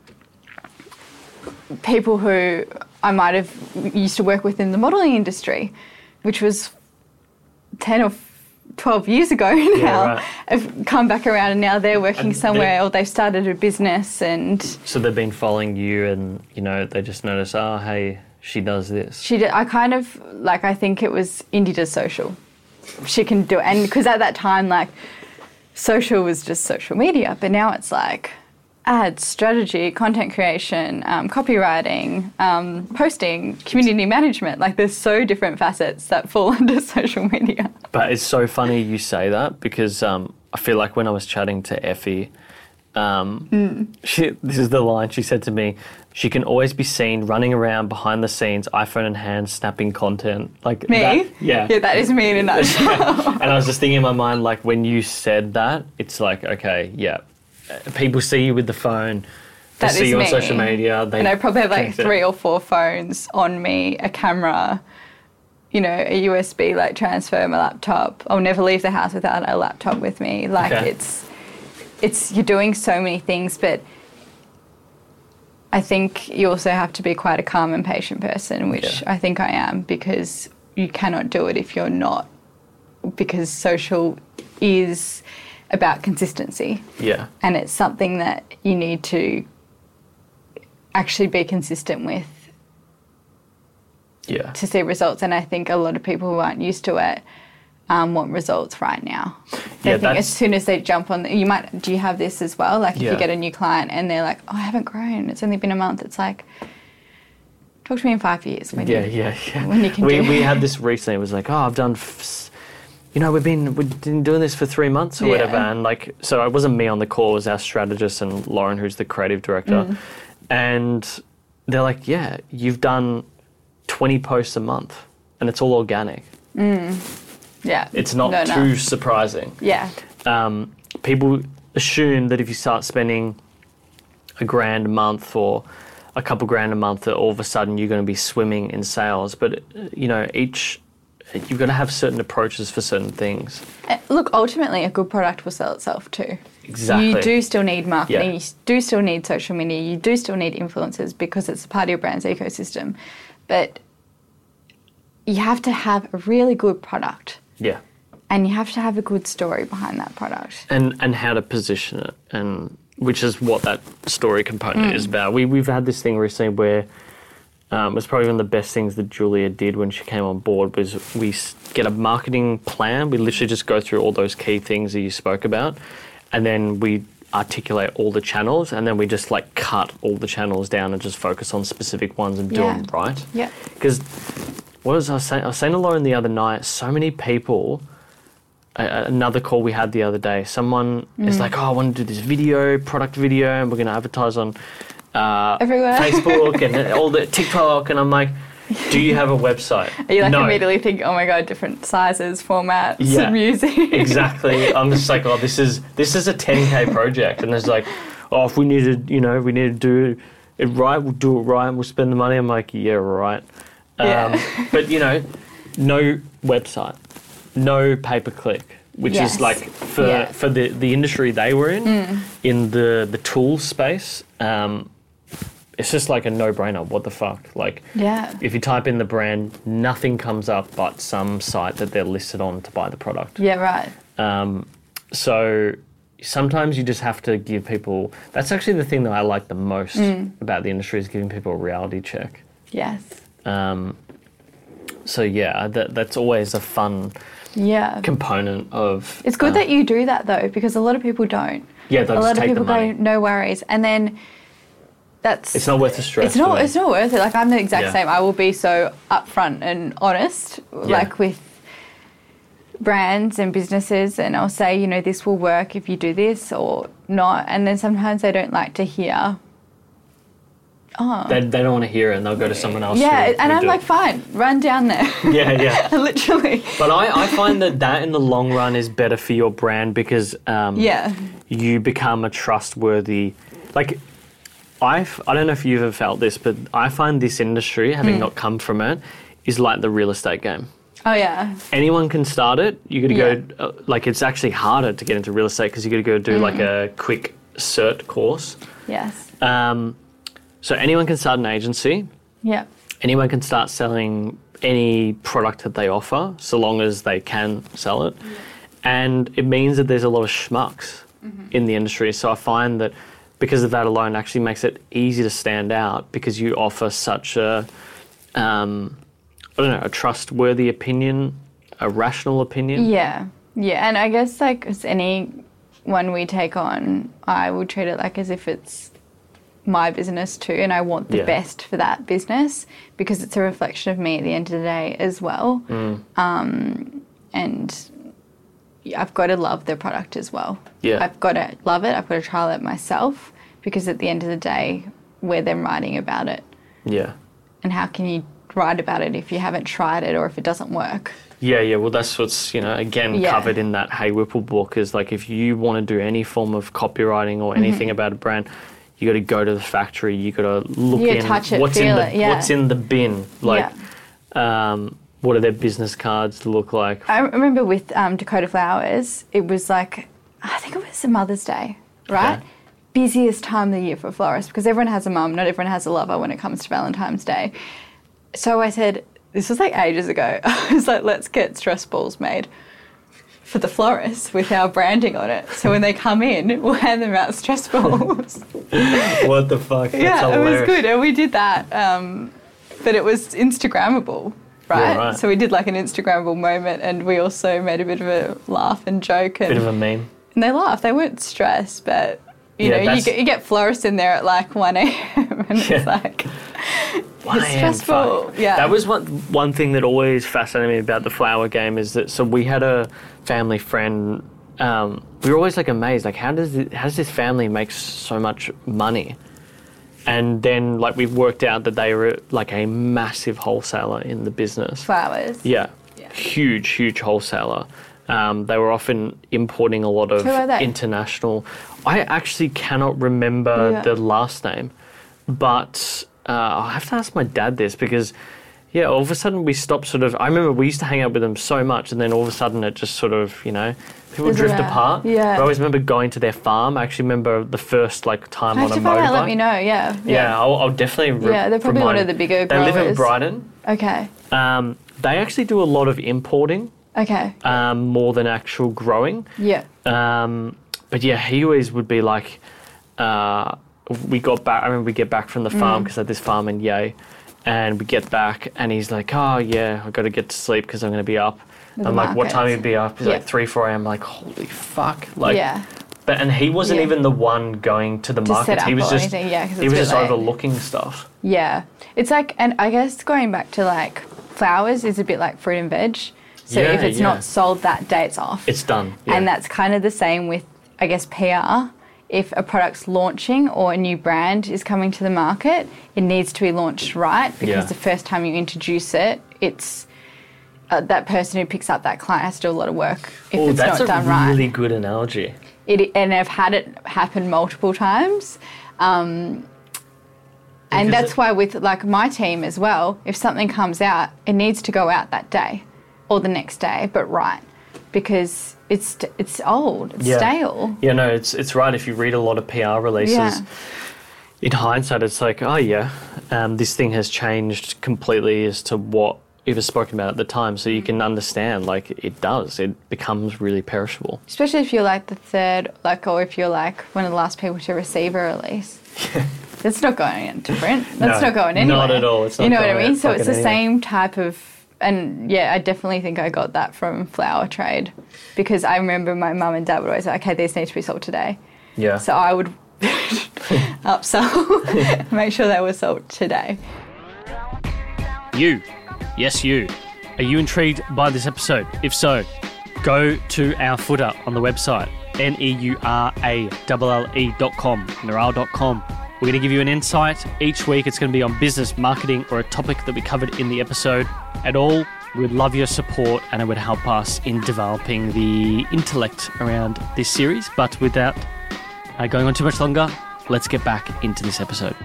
people who I might have used to work with in the modelling industry, which was ten or twelve years ago now, right. have come back around, and now they're working And somewhere, they- or they've started a business, and So they've been following you, and, you know, they just notice, oh, hey, she does this. she did, I kind of, like, I think it was Indy does social. She can do it. And because at that time, like, social was just social media, but now it's like ads, strategy, content creation, um, copywriting, um, posting, community management. Like, there's so different facets that fall under social media. But it's so funny you say that, because um, I feel like when I was chatting to Effie, um, Mm. she, this is the line she said to me, she can always be seen running around behind the scenes, iPhone in hand, snapping content. Like Me? that- yeah. Yeah, that is me in a nutshell. And I was just thinking in my mind, like, when you said that, it's like, okay, yeah. Uh, People see you with the phone, they That see is you on me. social media. They And I probably have like think that- three or four phones on me, a camera, you know, a U S B like transfer, my laptop. I'll never leave the house without a laptop with me. Like Okay. it's, it's you're doing so many things, but I think you also have to be quite a calm and patient person, which Yeah. I think I am, because you cannot do it if you're not, because social is about consistency. Yeah. And it's something that you need to actually be consistent with Yeah. to see results. And I think a lot of people who aren't used to it um, want results right now. They Yeah, think that's- as soon as they jump on, the, you might, do you have this as well? Like if Yeah. you get a new client and they're like, oh, I haven't grown, it's only been a month. It's like, talk to me in five years. When Yeah, you, yeah, yeah. when you can we do we it. had this recently. It was like, oh, I've done, f- s- you know, we've been we've been doing this for three months or Yeah. whatever. And like, so it wasn't me on the call. It was our strategist and Lauren, who's the creative director. Mm. And they're like, yeah, you've done twenty posts a month, and it's all organic. Yeah. It's not No, no. too surprising. Yeah. Um, people assume that if you start spending a grand a month or a couple grand a month, that all of a sudden you're going to be swimming in sales. But, uh, you know, each, you've got to have certain approaches for certain things. Uh, Look, ultimately, a good product will sell itself too. Exactly. You do still need marketing, Yeah. you s- do still need social media, you do still need influencers because it's a part of your brand's ecosystem. But you have to have a really good product, Yeah. and you have to have a good story behind that product. And and how to position it, and which is what that story component is about. We, we've had this thing recently where um, it was probably one of the best things that Julia did when she came on board was we s- get a marketing plan. We literally just go through all those key things that you spoke about, and then we articulate all the channels, and then we just like cut all the channels down and just focus on specific ones and do Yeah. them right. Yeah. Because what was I saying? I was saying to Lauren the other night, so many people, a- another call we had the other day, someone is like, oh, I want to do this video, product video, and we're going to advertise on uh, Everywhere. Facebook and all the TikTok, and I'm like, do you have a website? You like no. immediately think, oh my god, different sizes, formats, Yeah, music. Exactly. I'm just like, oh, this is this is a ten K project, and it's like, oh, if we need to, you know, we need to do it right, we'll do it right, and we'll spend the money. I'm like, yeah, right. Um, Yeah. But you know, no website, no pay per click, which Yes. is like for Yeah. for the, the industry they were in, Mm. in the the tools space. Um, it's just like a no brainer. What the fuck? Like, Yeah. if you type in the brand, nothing comes up but some site that they're listed on to buy the product. Yeah, right. Um, so sometimes you just have to give people. That's actually the thing that I like the most Mm. about the industry, is giving people a reality check. Yes. Um, so yeah, that, that's always a fun Yeah. component of. It's good uh, that you do that though, because a lot of people don't. Yeah, they'll a just lot of take the people money. go, no worries, and then that's. It's not worth the stress. It's not. for me. It's not worth it. Like I'm the exact Yeah. same. I will be so upfront and honest, like with brands and businesses, and I'll say, you know, this will work if you do this or not. And then sometimes they don't like to hear. Oh. They, they don't want to hear it, and they'll go to someone else. Yeah, who- and who I'm do like, it. fine, run down there. Yeah, yeah. Literally. But I, I find that that in the long run is better for your brand, because um, Yeah. you become a trustworthy, like, I've, I don't know if you've ever felt this, but I find this industry, Hmm. having not come from it, is like the real estate game. Oh yeah. Anyone can start it. You got to Yeah. go, uh, like, it's actually harder to get into real estate because you got to go do like a quick cert course. Yes. Um, so anyone can start an agency. Yeah. Anyone can start selling any product that they offer, so long as they can sell it. And it means that there's a lot of schmucks in the industry. So I find that because of that alone, actually makes it easy to stand out, because you offer such a, um, I don't know, a trustworthy opinion, a rational opinion. Yeah, yeah, and I guess like as any one we take on, I will treat it like as if it's my business too, and I want the Yeah. best for that business, because it's a reflection of me at the end of the day as well. Mm. Um, and I've got to love the product as well. Yeah. I've got to love it. I've got to trial it myself, because at the end of the day, we're then writing about it. Yeah. And how can you write about it if you haven't tried it or if it doesn't work? Yeah, yeah. Well, that's what's, you know, again, Yeah. covered in that Hey Whipple book, is like, if you want to do any form of copywriting or anything Mm-hmm. about a brand, you got to go to the factory. You got to look You gotta in touch it, what's feel in the it, yeah. what's in the bin. Like, um, what do their business cards look like? I remember with um, Dakota Flowers, it was like, I think it was a Mother's Day, right? Okay. Busiest time of the year for florists, because everyone has a mum, not everyone has a lover when it comes to Valentine's Day. So I said, this was like ages ago, I was like, let's get stress balls made for the florists with our branding on it. So when they come in, we'll hand them out stress balls. What the fuck? That's Yeah, it was hilarious. good, and we did that. Um, but it was Instagrammable, right? Yeah, right. So we did like an Instagrammable moment, and we also made a bit of a laugh and joke, and, Bit of a meme. and they laughed. They weren't stressed, but you Yeah, know, you that's- get, you get florists in there at like one a.m. and Yeah. it's like one it's a.m. stressful. fuck. Yeah, That was one one thing that always fascinated me about the flower game, is that, so we had a family friend. Um, we were always like amazed, like, how does it, how does this family make so much money? And then like we've worked out that they were like a massive wholesaler in the business. flowers. Yeah, Yeah. huge, huge wholesaler. Um, they were often importing a lot of Who are they? international. I actually cannot remember Yeah. the last name, but uh, I'll have to ask my dad this, because, yeah, all of a sudden we stopped sort of. I remember we used to hang out with them so much, and then all of a sudden it just sort of, you know, people Fizzled drift out. apart. Yeah. But I always remember going to their farm. I actually remember the first like time I on have a to find motorbike. out. Let me know. Yeah. Yeah, I'll, I'll definitely. Re- Yeah, they're probably one remind- of the bigger They live in growers. Brighton. Okay. Um, they actually do a lot of importing, Okay. um, more than actual growing. Yeah. Um, but yeah, he always would be like, uh, we got back, I remember we get back from the farm, because I had this farm in Yea, and we get back and he's like, oh yeah, I've got to get to sleep because I'm going to be up. The I'm like, what markets. time you be up? He's Yeah. like three, four a.m. I'm like, holy fuck. Like, yeah. but, and he wasn't Yeah. even the one going to the To set markets. up He was or just, anything, yeah, 'cause he it's was a bit just late. overlooking stuff. Yeah. It's like, and I guess going back to like flowers is a bit like fruit and veg. So Yeah, if it's yeah. not sold that day, it's off. It's done. Yeah. And that's kind of the same with, I guess, P R. if a product's launching or a new brand is coming to the market, it needs to be launched right, because Yeah. the first time you introduce it, it's uh, that person who picks up that client has to do a lot of work if Oh, it's that's not a done really right. good analogy. It, and I've had it happen multiple times. Um, and Because that's it- why with like my team as well, if something comes out, it needs to go out that day or the next day, but right, because it's it's old, it's Yeah. stale. Yeah, no, it's it's right. If you read a lot of P R releases, Yeah. in hindsight, it's like, oh yeah, um, this thing has changed completely as to what it was spoken about at the time. So you can understand, like, it does. It becomes really perishable. Especially if you're like the third, like, or if you're like one of the last people to receive a release. It's not going in to print. That's No, not going anywhere. not at all. It's not you know what going I mean? out So it's the fucking anywhere. same type of, and yeah, I definitely think I got that from Flower Trade, because I remember my mum and dad would always say, okay, these need to be sold today. Yeah. So I would upsell, make sure they were sold today. You, yes, you. Are you intrigued by this episode? If so, go to our footer on the website, N E U R A L L E dot com, neural dot com. We're going to give you an insight. Each week it's going to be on business, marketing, or a topic that we covered in the episode. At all, we would love your support, and it would help us in developing the intellect around this series. But without uh, going on too much longer, let's get back into this episode.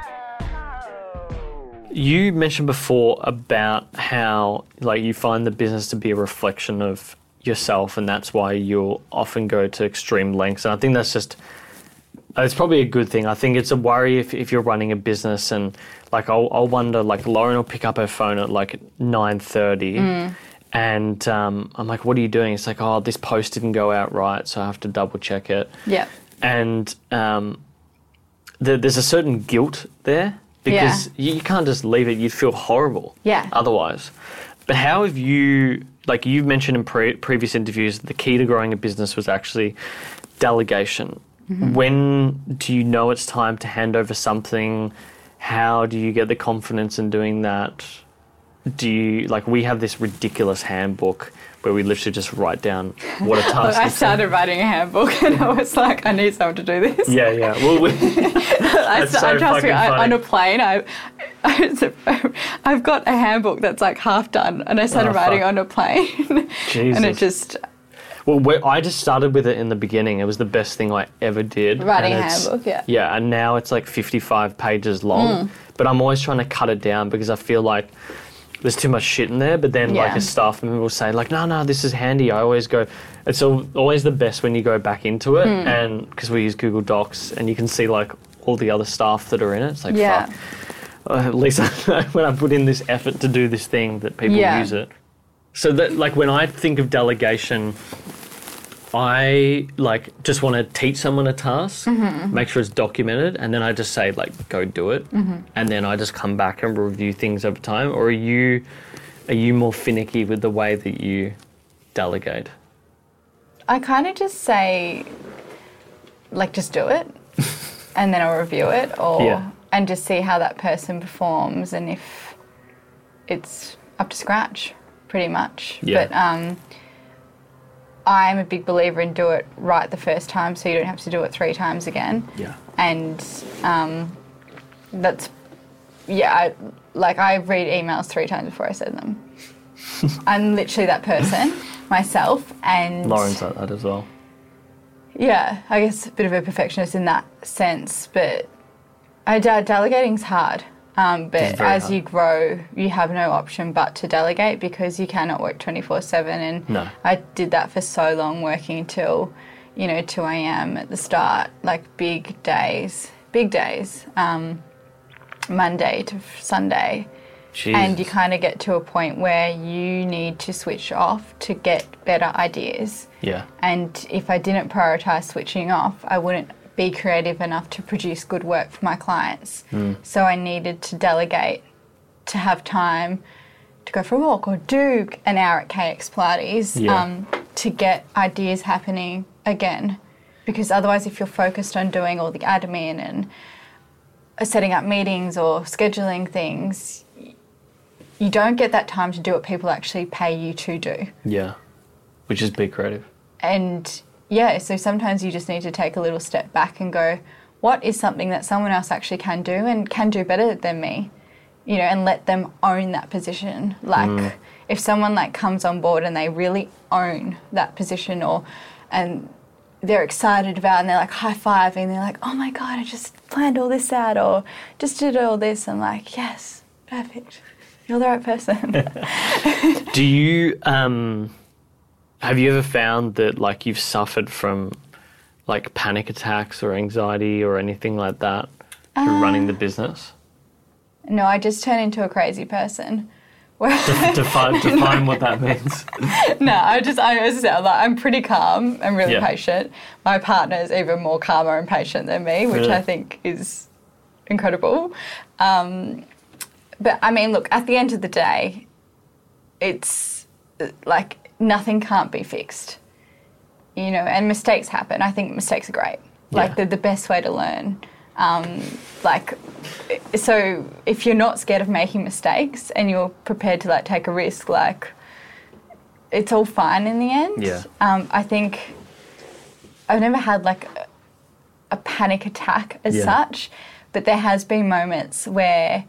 You mentioned before about how, like, you find the business to be a reflection of yourself, and that's why you'll often go to extreme lengths. And I think that's just, it's probably a good thing. I think it's a worry if, if you're running a business, and like I'll, I'll wonder, like Lauren will pick up her phone at like nine thirty and um, I'm like, what are you doing? It's like, oh, this post didn't go out right, so I have to double check it. Yeah. And um, the, there's a certain guilt there, because Yeah. you, you can't just leave it. You'd feel horrible Yeah. otherwise. But how have you, like you've mentioned in pre- previous interviews, the key to growing a business was actually delegation. Mm-hmm. When do you know it's time to hand over something? How do you get the confidence in doing that? Do you, like, we have this ridiculous handbook where we literally just write down what a task I is. started writing a handbook and I was like, I need someone to do this. Yeah, yeah. Well, we, I, That's so I trust me, fucking I, funny. on a plane, I, I, I've got a handbook that's like half done, and I started Oh, writing fuck. on a plane, Jesus. and it just well, we I just started with it in the beginning. It was the best thing I ever did. writing a and it's- handbook. Yeah, Yeah, and now it's like fifty-five pages long. But I'm always trying to cut it down because I feel like there's too much shit in there. But then, like, Yeah. a staff member will say, like, no, no, this is handy. I always go, it's al- always the best when you go back into it. And because we use Google Docs and you can see, like, all the other staff that are in it. It's like, Yeah. fuck. Uh, at least I know when I put in this effort to do this thing that people Yeah. use it. So that, like, when I think of delegation, I like just want to teach someone a task, make sure it's documented, and then I just say, like, go do it, and then I just come back and review things over time. Or are you are you more finicky with the way that you delegate? I kind of just say, like, just do it, and then I'll review it, or Yeah. and just see how that person performs and if it's up to scratch, pretty much. Yeah. But um, I'm a big believer in do it right the first time, so you don't have to do it three times again. Yeah. And um, that's yeah, I, like I read emails three times before I send them. I'm literally that person myself, and Lauren's like that as well. yeah, I guess a bit of a perfectionist in that sense, but I, de- delegating's hard. Um, It's but very as hard. you grow, you have no option but to delegate, because you cannot work twenty-four seven. And No. I did that for so long, working until, you know, two a.m. at the start, like big days, big days, um, Monday to Sunday. Jeez. And you kind of get to a point where you need to switch off to get better ideas. Yeah. And if I didn't prioritise switching off, I wouldn't be creative enough to produce good work for my clients. So I needed to delegate to have time to go for a walk or do an hour at K X Pilates Yeah. um, to get ideas happening again. Because otherwise, if you're focused on doing all the admin and setting up meetings or scheduling things, you don't get that time to do what people actually pay you to do. Yeah. Which is be creative. And yeah, so sometimes you just need to take a little step back and go, what is something that someone else actually can do and can do better than me? You know, and let them own that position. Like mm. if someone like comes on board and they really own that position or and they're excited about it and they're like high-fiving and they're like, oh my God, I just planned all this out or just did all this. I'm like, yes, perfect. You're the right person. Do you, um, have you ever found that like you've suffered from like panic attacks or anxiety or anything like that through uh, running the business? No, I just turn into a crazy person. De- define define what that means. No, I just, I was like, I'm pretty calm and really yeah. patient. My partner is even more calmer and patient than me, which really? I think is incredible. Um, but I mean, look, at the end of the day, it's like nothing can't be fixed, you know, and mistakes happen. I think mistakes are great. Like yeah. they're the best way to learn. Um, like, so if you're not scared of making mistakes and you're prepared to like take a risk, like it's all fine in the end. Yeah. Um, I think I've never had like a, a panic attack as yeah. such, but there has been moments where,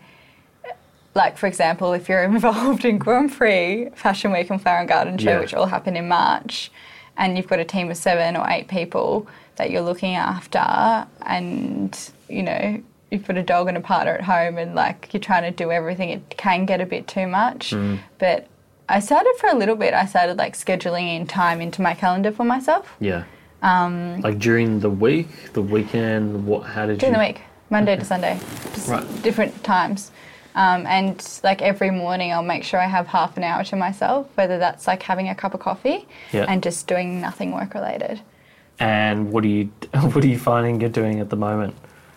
like for example, if you're involved in Grand Prix, Fashion Week and Flower and Garden Show, yeah. which all happen in March, and you've got a team of seven or eight people that you're looking after and, you know, you've got a dog and a partner at home and, like, you're trying to do everything, it can get a bit too much. Mm. But I started for a little bit, I started, like, scheduling in time into my calendar for myself. Yeah. Um, like during the week, the weekend, what? How did during you... the week, Monday okay. to Sunday, just right. different times. Um, and, like, every morning I'll make sure I have half an hour to myself, whether that's, like, having a cup of coffee yeah. and just doing nothing work-related. And what are you what are you finding you're doing at the moment?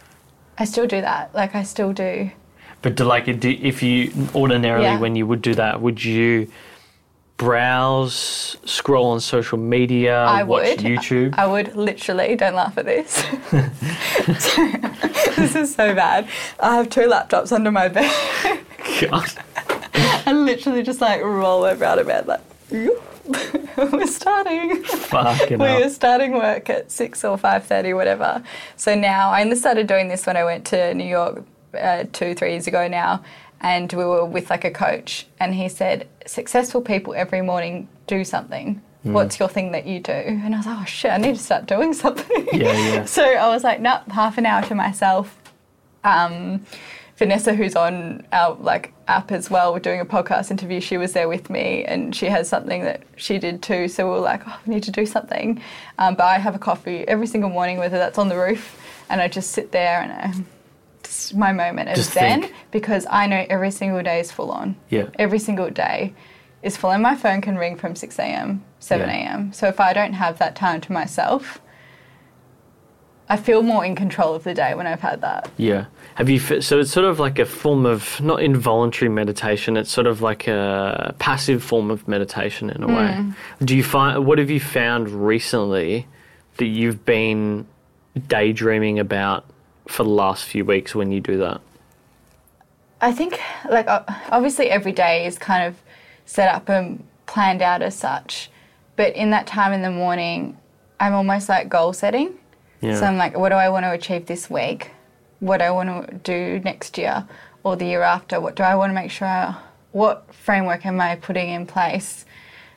I still do that. Like I still do. But do like do, if you ordinarily yeah. when you would do that, would you browse, scroll on social media, I watch would. YouTube? I would literally. Don't laugh at this. so, this is so bad. I have two laptops under my bed. God. I literally just like roll over out of bed like. We're starting. Fucking we hell. were starting work at six or five thirty, whatever. So now I only started doing this when I went to New York uh, two, three years ago now, and we were with like a coach, and he said, "Successful people every morning do something. Mm. What's your thing that you do?" And I was like, "Oh shit, I need to start doing something." Yeah, yeah. So I was like, "Nope, half an hour to myself." Um, Vanessa, who's on our like app as well, we're doing a podcast interview. She was there with me, and she has something that she did too. So we were like, "Oh, we need to do something." Um, but I have a coffee every single morning, whether that's on the roof, and I just sit there and I, it's my moment of zen think. Because I know every single day is full on. Yeah. Every single day is full on. My phone can ring from six a.m., seven a.m. So if I don't have that time to myself, I feel more in control of the day when I've had that. Yeah. Have you, so it's sort of like a form of, not involuntary meditation, it's sort of like a passive form of meditation in a mm. way. Do you find, what have you found recently that you've been daydreaming about for the last few weeks when you do that? I think, like, obviously every day is kind of set up and planned out as such, but in that time in the morning, I'm almost like goal setting. Yeah. So I'm like, what do I want to achieve this week? What do I want to do next year or the year after? What do I want to make sure, I, what framework am I putting in place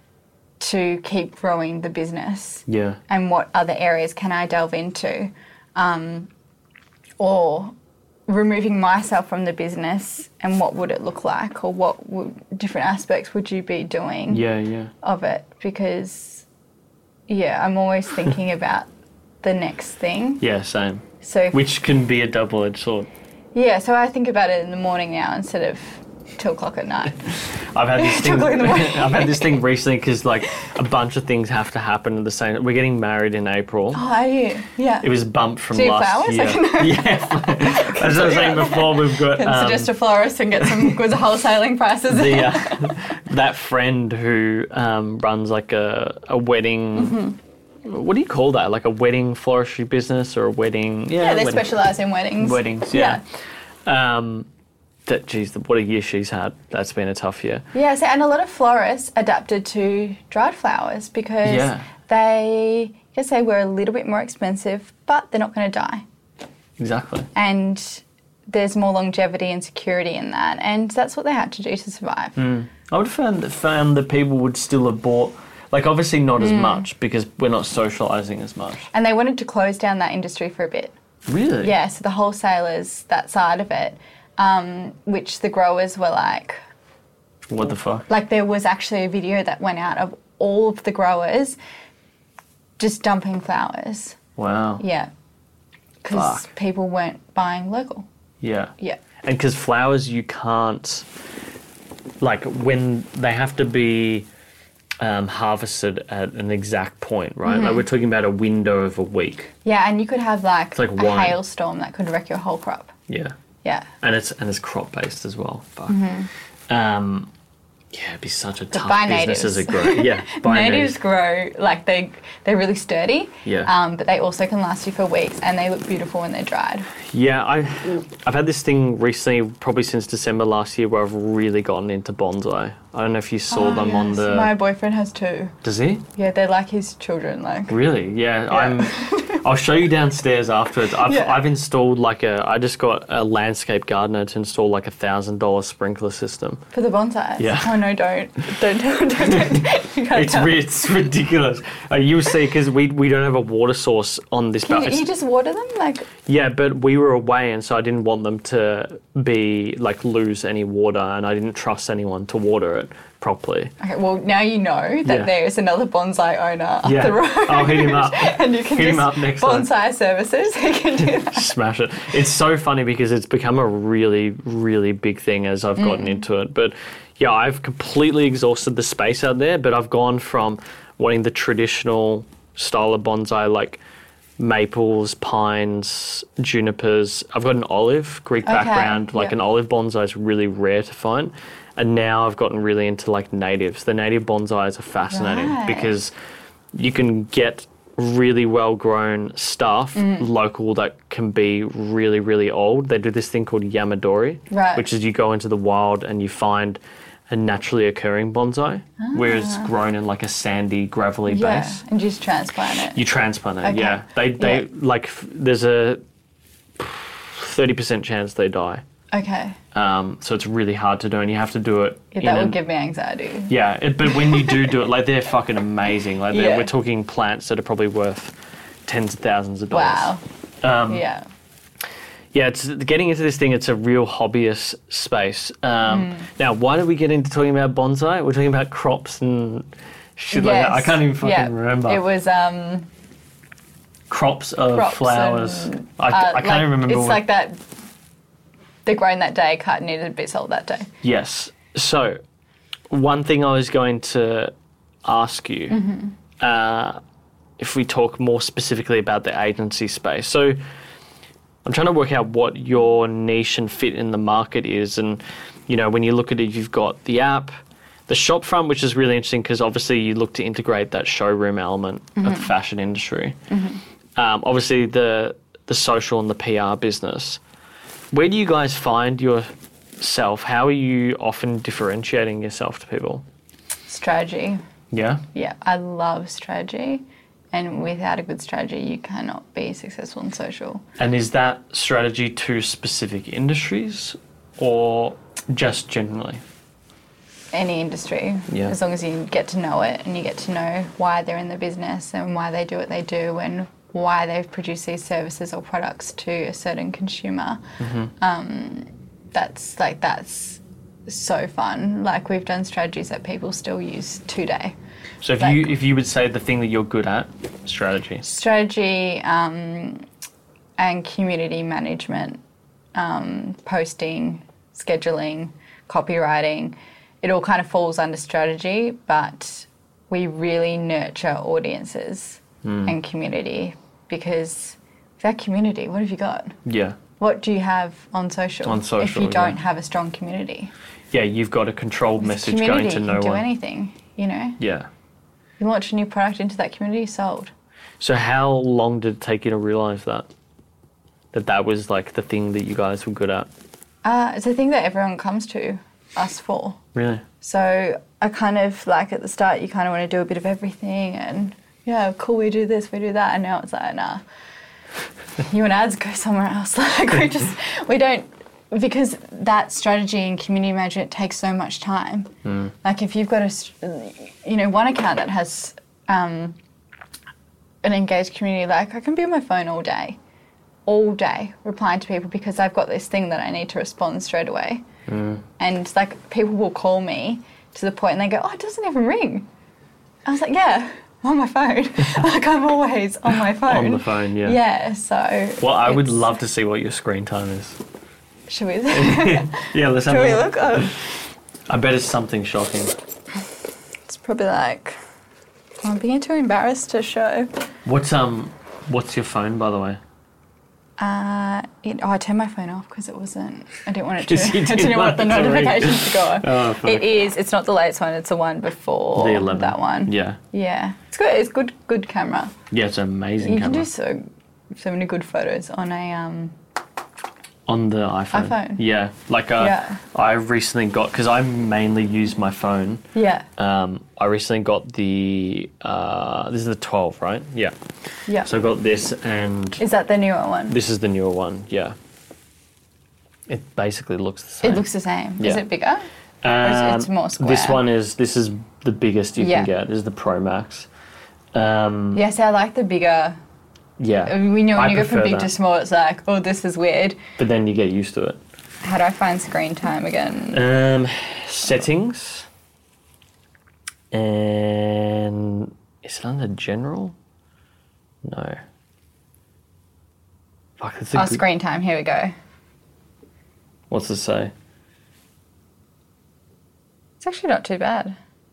to keep growing the business? Yeah. And what other areas can I delve into? Um, or removing myself from the business, and what would it look like, or what would, different aspects would you be doing yeah, yeah. of it? Because, yeah, I'm always thinking about the next thing. Yeah, same. So if, which can be a double-edged sword. Yeah, so I think about it in the morning now instead of two o'clock at night. I've had this thing. Two o'clock in the morning. I've had this thing recently because like a bunch of things have to happen at the same. We're getting married in April. Oh, are you? Yeah. It was bumped from Do you last flowers? year. I can yeah, as I was saying before, we've got. Can um, suggest a florist and get some good wholesaling prices. The, uh, that friend who um, runs like a a wedding. Mm-hmm. What do you call that? Like a wedding floristry business or a wedding? Yeah, Yeah, they wedding. specialise in weddings. Weddings, yeah. yeah. Um, that geez, what a year she's had. That's been a tough year. Yeah, so, and a lot of florists adapted to dried flowers because yeah. they yes, they were a little bit more expensive, but they're not going to die. Exactly. And there's more longevity and security in that, and that's what they had to do to survive. Mm. I would have found that, found that people would still have bought, like obviously not as much because we're not socialising as much. And they wanted to close down that industry for a bit. Really? Yeah, so the wholesalers, that side of it, um, which the growers were like... What the fuck? Like there was actually a video that went out of all of the growers just dumping flowers. Wow. Yeah. Because Fuck. people weren't buying local. Yeah. Yeah. And because flowers you can't, like when they have to be um, harvested at an exact point, right? Like we're talking about a window of a week. Yeah, and you could have like, like a wine. hailstorm that could wreck your whole crop. Yeah. Yeah. And it's and it's crop based as well. Fuck. Um, yeah, it'd be such a tough buy business natives. as a grower. Yeah, buy Natives grow, like they, they're really sturdy, Yeah. um, but they also can last you for weeks and they look beautiful when they're dried. Yeah, I, I've had this thing recently, probably since December last year, where I've really gotten into bonsai. I don't know if you saw Oh, them on yes. the... My boyfriend has two. Does he? Yeah, they're like his children, like. Really? Yeah, I'm... I'll show you downstairs afterwards. I've, Yeah. I've installed like a... I just got a landscape gardener to install like a one thousand dollars sprinkler system. For the bonsais? Yeah. Oh, no, don't. Don't, don't, don't. don't. You gotta It's, tell. ri- it's ridiculous. Uh, you'll see, because we, we don't have a water source on this... Can but you, it's- you just water them? Like, Yeah, but we were away, and so I didn't want them to be like lose any water, and I didn't trust anyone to water it properly. okay, well, now you know that Yeah. there's another bonsai owner up Yeah, the road. I'll hit him up. And you can Hit just him up next time. bonsai services. He can do that. Smash it. It's so funny because it's become a really, really big thing as I've gotten into it. But yeah, I've completely exhausted the space out there, but I've gone from wanting the traditional style of bonsai, like maples, pines, junipers. I've got an olive, Greek Okay, background. Like yeah. an olive bonsai is really rare to find. And now I've gotten really into like natives. The native bonsais are fascinating Right. because you can get really well grown stuff Mm. local that can be really, really old. They do this thing called yamadori, Right. which is you go into the wild and you find a naturally occurring bonsai where it's grown in like a sandy, gravelly Ah. Yeah, base. and just transplant it. You transplant it, Okay. yeah. They, they Yeah. like, f- there's a thirty percent chance they die. Okay. Um, so it's really hard to do, and you have to do it. Yeah, in that an- would give me anxiety. Yeah, it, but when you do do it, like they're fucking amazing. Like they're Yeah. we're talking plants that are probably worth tens of thousands of dollars. Wow. Um, Yeah. Yeah, it's getting into this thing. It's a real hobbyist space. Um, Hmm. Now, why did we get into talking about bonsai? We're talking about crops and shit like that. I Yes. can't even fucking Yeah. remember. It was um, crops of crops flowers. and, I, uh, I can't like, even remember. It's what, like that. They're grown that day, cut, needed to be sold that day. Yes. So, one thing I was going to ask you, Mm-hmm. uh, if we talk more specifically about the agency space. So, I'm trying to work out what your niche and fit in the market is. And, you know, when you look at it, you've got the app, the shop front, which is really interesting because obviously you look to integrate that showroom element of the fashion industry. Um, obviously, the the social and the P R business. Where do you guys find yourself? How are you often differentiating yourself to people? Strategy. Yeah? Yeah, I love strategy. And without a good strategy, you cannot be successful in social. And is that strategy to specific industries or just generally? Any industry, Yeah. as long as you get to know it and you get to know why they're in the business and why they do what they do and why they've produced these services or products to a certain consumer. Um, that's like that's so fun. Like we've done strategies that people still use today. So if Like- you if you would say the thing that you're good at, strategy. Strategy um, and community management, um, posting, scheduling, copywriting, it all kind of falls under strategy, but we really nurture audiences and community because without community, what have you got? Yeah. What do you have on social, On if social, you don't yeah. have a strong community? Yeah, you've got a controlled message community going to no can do one. anything, you know? Yeah. You launch a new product into that community, sold. So how long did it take you to realise that? That that was like the thing that you guys were good at? Uh, it's a thing that everyone comes to us for. Really? So I kind of like at the start, you kind of want to do a bit of everything and yeah, cool, we do this, we do that. And now it's like, nah, you and ads go somewhere else. Like we just, we don't, because that strategy and community management takes so much time. Mm. Like if you've got a, you know, one account that has um, an engaged community, like I can be on my phone all day, all day replying to people because I've got this thing that I need to respond straight away. Mm. And like people will call me to the point and they go, oh, it doesn't even ring. I was like, yeah, on my phone. Like I'm always on my phone. On the phone, yeah. Yeah, so. Well, I would it's- love to see what your screen time is. Should we? Yeah, let's have Should a we look. look? Oh, I bet it's something shocking. it's probably like, I'm being too embarrassed to show. What's um, what's your phone, by the way? Uh, it, oh, I turned my phone off because it wasn't, I didn't want it to, 'Cause you I didn't didn't want the want it to ring. notifications to go on. Oh, fuck. It is, it's not the latest one, it's the one before The eleven. that one. Yeah. Yeah. It's good, it's good, good camera. Yeah, it's an amazing You camera. can do so, so many good photos on a, um, On the iPhone. iPhone. Yeah. Like uh, Yeah. I recently got, because I mainly use my phone, yeah, um, I recently got the, uh, this is the twelve, right? Yeah. yeah. So I got this and Is that the newer one? this is the newer one, yeah. It basically looks the same. It looks the same. Is Yeah. it bigger? Um, it's- it's more This square. one is, this is the biggest you Yeah. can get. This is the Pro Max. Um, Yes, I like the bigger. yeah. We know when I you go from prefer big that. to small, it's like, oh, this is weird. But then you get used to it. How do I find screen time again? Um, settings. And is it under general? No. Fuck, it's a Oh, good- screen time. Here we go. What's it say? It's actually not too bad.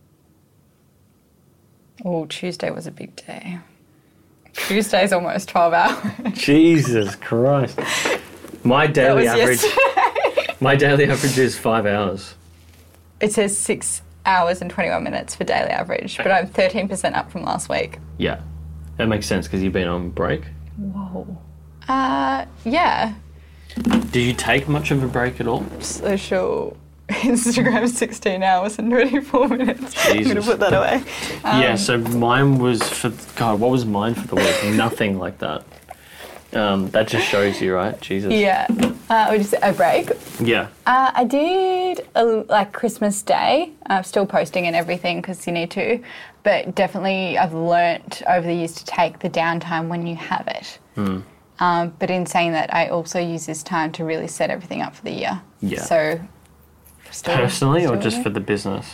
Oh, Tuesday was a big day. Tuesday's almost twelve hours. Jesus Christ. My That daily was average. yesterday. My daily average is five hours. It says six hours and twenty-one minutes for daily average, but I'm thirteen percent up from last week. Yeah, that makes sense because you've been on break. Whoa. Uh, yeah. Did you take much of a break at all? Social Instagram sixteen hours and twenty-four minutes. I'm going to Jesus. put that away. Um, Yeah, so mine was for God. What was mine for the week? Nothing like that. Um, that just shows you, right? Jesus. Yeah. Uh, would you say a break? Yeah. Uh, I did a, like Christmas Day. I'm still posting and everything because you need to, but definitely I've learnt over the years to take the downtime when you have it. Hmm. Um, but in saying that, I also use this time to really set everything up for the year. Yeah. So, still, Personally, or still just there? for the business?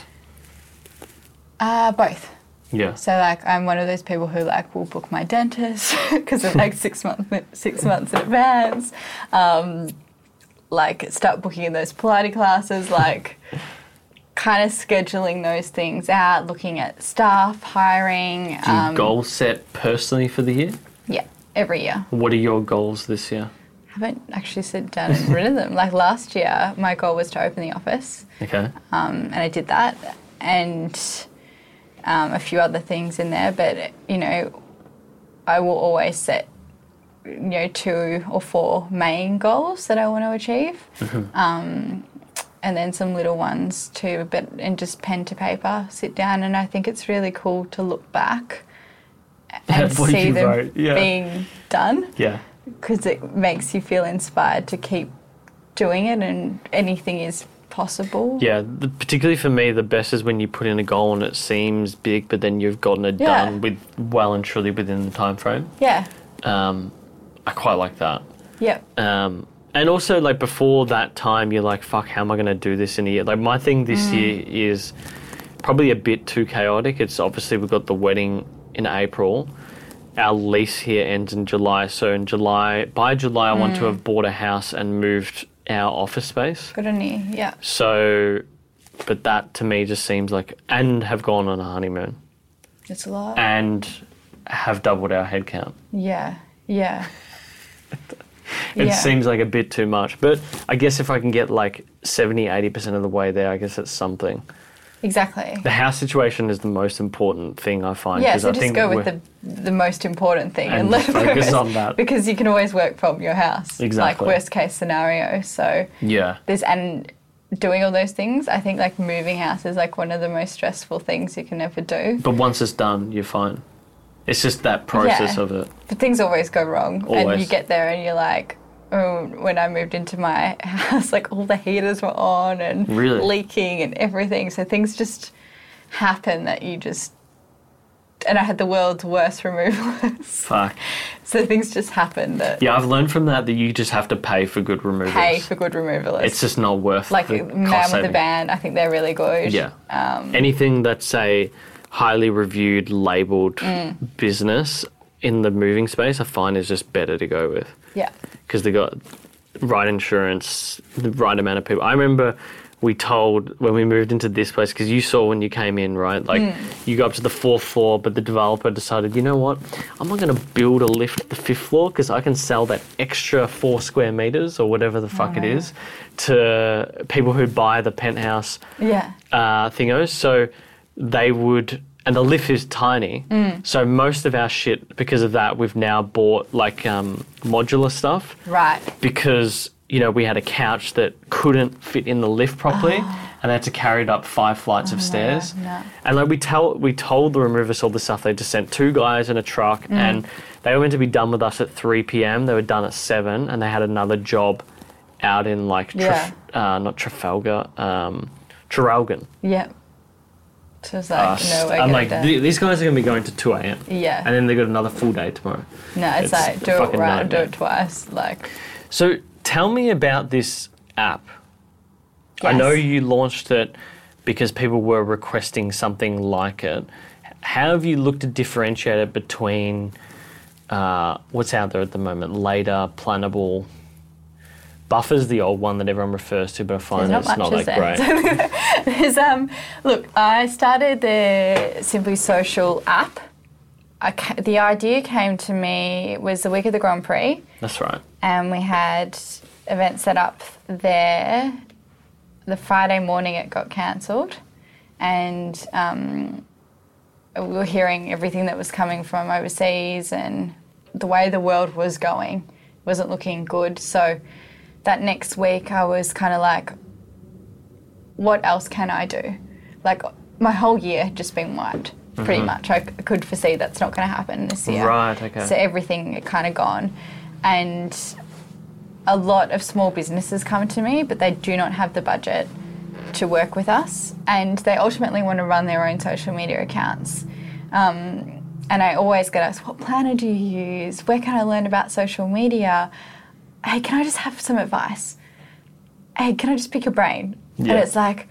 Uh, both. Yeah. So like I'm one of those people who like will book my dentist because it's like six months six months in advance. Um, like start booking in those Pilates classes, like kind of scheduling those things out, looking at staff, hiring. Do you um, goal set personally for the year? Yeah, every year. What are your goals this year? I haven't actually sit down and written them. Like last year, my goal was to open the office, Okay. um, and I did that, and um, a few other things in there. But you know, I will always set you know two or four main goals that I want to achieve, um, and then some little ones too. But and just pen to paper, sit down, and I think it's really cool to look back and What see you them wrote, yeah. being done. Yeah. Because it makes you feel inspired to keep doing it, and anything is possible. Yeah, the, particularly for me, the best is when you put in a goal and it seems big, but then you've gotten it Yeah. done with well and truly within the time frame. Yeah. Um, I quite like that. Yep. Um, and also, like before that time, you're like, "Fuck, how am I going to do this in a year?" Like my thing this Mm. year is probably a bit too chaotic. It's obviously we've got the wedding in April. Our lease here ends in July, so in July, by July, I want Mm. to have bought a house and moved our office space. Good on you. Yeah. So, but that to me just seems like, and have gone on a honeymoon It's a lot. and have doubled our headcount. Yeah. Yeah. It Yeah. seems like a bit too much, but I guess if I can get like seventy, eighty percent of the way there, I guess it's something. Exactly. The house situation is the most important thing I find. Yeah, 'cause so I just think go with we're- the the most important thing And and, let focus the rest- on that. because you can always work from your house. Exactly. Like worst case scenario. So Yeah. there's and doing all those things, I think like moving house is like one of the most stressful things you can ever do. But once it's done, you're fine. It's just that process Yeah. of it. But things always go wrong. And Always. you get there and you're like, oh, when I moved into my house, like all the heaters were on and Really? leaking and everything. So things just happen that you just, and I had the world's worst removalists. Fuck. So things just happen that Yeah, I've learned from that that you just have to pay for good removals. pay for good removalists. It's just not worth like the Man cost with the saving. Band, I think they're really good. Yeah. Um, Anything that's a highly reviewed, labelled Mm. business in the moving space, I find is just better to go with. yeah. Because they got right insurance, the right amount of people. I remember we told when we moved into this place, because you saw when you came in, right? Like Mm. you go up to the fourth floor, but the developer decided, you know what? I'm not going to build a lift at the fifth floor because I can sell that extra four square meters or whatever the fuck it no. is to people who buy the penthouse Yeah. uh, thingos. So they would, and the lift is tiny. Mm. So most of our shit, because of that, we've now bought like um, modular stuff Right. because, you know, we had a couch that couldn't fit in the lift properly and they had to carry it up five flights of stairs. Oh. no. And like we tell, we told the removers all the stuff. They just sent two guys in a truck Mm. and they were meant to be done with us at three p.m. They were done at seven and they had another job out in like, Traf- uh, not Trafalgar, um, Traralgon. Yeah. So it's like, Uh, no way. I'm get like, it done. "Th- these guys are going to be going to two a.m. Yeah. And then they've got another full day tomorrow. No, it's, It's like, a do it fucking right, do nightmare. it twice. Like, So tell me about this app. I Yes. know you launched it because people were requesting something like it. How have you looked to differentiate it between uh, what's out there at the moment? Later, Plannable. Buffer's the old one that everyone refers to, but I find There's it's not not much, that is great. there? There's, um, look, I started the Simply Social app. I ca- the idea came to me, it was the week of the Grand Prix, That's right. and we had events set up there. The Friday morning it got cancelled, and um, we were hearing everything that was coming from overseas, and the way the world was going wasn't looking good. So that next week I was kind of like, what else can I do? Like, my whole year had just been wiped, pretty much. I c- could foresee that's not going to happen this year. Right, okay. So everything had kind of gone. And a lot of small businesses come to me, but they do not have the budget to work with us. And they ultimately want to run their own social media accounts. Um, and I always get asked, what planner do you use? Where can I learn about social media? Hey, can I just have some advice? Hey, can I just pick your brain? Yeah. And it's like,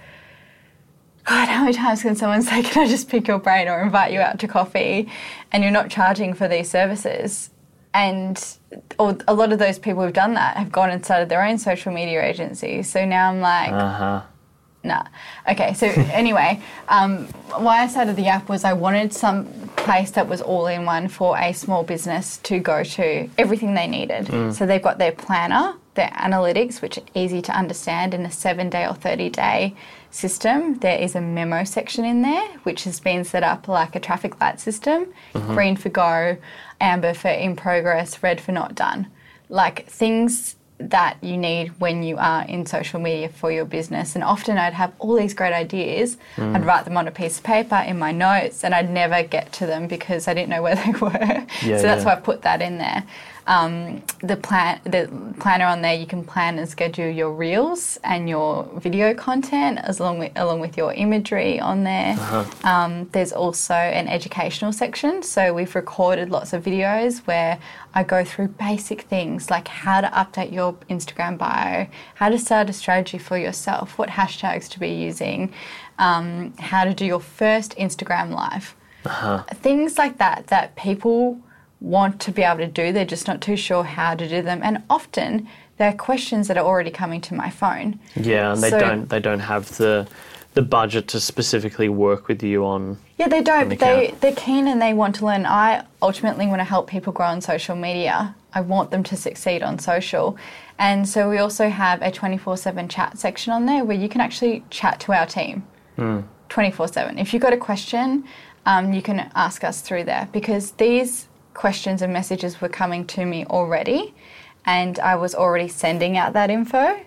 God, how many times can someone say, can I just pick your brain or invite you out to coffee, and you're not charging for these services? And or a lot of those people who've done that have gone and started their own social media agency. So now I'm like, Uh-huh. nah. Okay, so anyway, um, why I started the app was I wanted some place that was all in one for a small business to go to, everything they needed. So they've got their planner, their analytics, which are easy to understand in a seven day or thirty day system. There is a memo section in there, which has been set up like a traffic light system, green for go, amber for in progress, red for not done. Like things that you need when you are in social media for your business. And often I'd have all these great ideas. I'd write them on a piece of paper in my notes, and I'd never get to them because I didn't know where they were. Yeah, so that's yeah. why I put that in there. Um, the plan, the planner on there, you can plan and schedule your reels and your video content as long with, along with your imagery on there. Um, there's also an educational section. So we've recorded lots of videos where I go through basic things like how to update your Instagram bio, how to start a strategy for yourself, what hashtags to be using, um, how to do your first Instagram live. Things like that that people want to be able to do, they're just not too sure how to do them. And often there are questions that are already coming to my phone. Yeah, and they So- don't they don't have the the budget to specifically work with you on. Yeah, they don't, the but they, account. they're keen and they want to learn. I ultimately want to help people grow on social media. I want them to succeed on social. And so we also have a twenty-four seven chat section on there where you can actually chat to our team twenty-four seven. If you've got a question, um, you can ask us through there, because these questions and messages were coming to me already and I was already sending out that info. But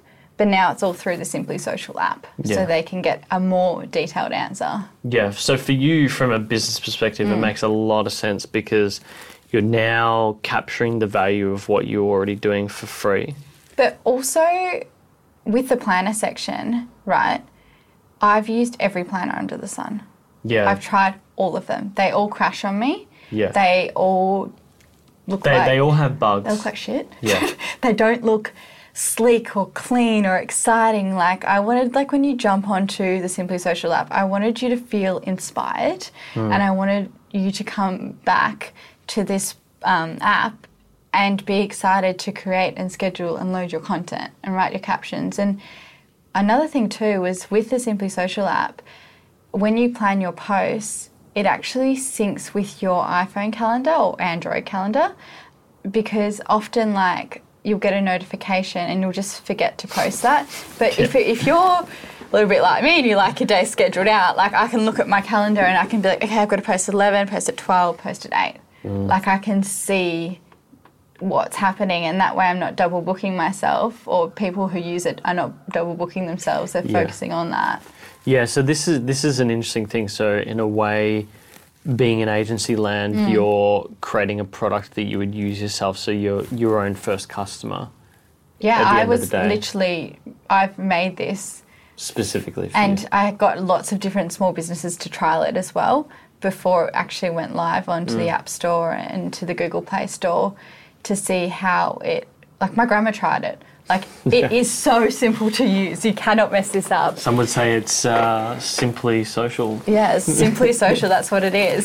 but now it's all through the Simply Social app, Yeah. so they can get a more detailed answer. Yeah, so for you, from a business perspective, Mm. it makes a lot of sense because you're now capturing the value of what you're already doing for free. But also with the planner section, right, I've used every planner under the sun. Yeah. I've tried all of them. They all crash on me. Yeah. They all look They, like... they all have bugs. They look like shit. Yeah. They don't look sleek or clean or exciting. Like I wanted, like when you jump onto the Simply Social app, I wanted you to feel inspired Hmm. and I wanted you to come back to this um, app and be excited to create and schedule and load your content and write your captions. And another thing too was with the Simply Social app, when you plan your posts, it actually syncs with your iPhone calendar or Android calendar, because often like you'll get a notification and you'll just forget to post that. But if, it, if you're a little bit like me and you like your day scheduled out, like I can look at my calendar and I can be like, okay, I've got to post at eleven, post at twelve, post at eight. Like I can see what's happening, and that way I'm not double booking myself, or people who use it are not double booking themselves. They're Yeah. focusing on that. Yeah, so this is this is an interesting thing. So in a way, being in agency land, Mm. you're creating a product that you would use yourself, so you're your own first customer Yeah, At the I end of was the day. literally, I've made this, specifically for and you. I got lots of different small businesses to trial it as well before it actually went live onto the App Store and to the Google Play Store, to see how it, like my grandma tried it. Like it is so simple to use. You cannot mess this up. Some would say it's uh, simply social. Yeah, it's Simply Social, that's what it is.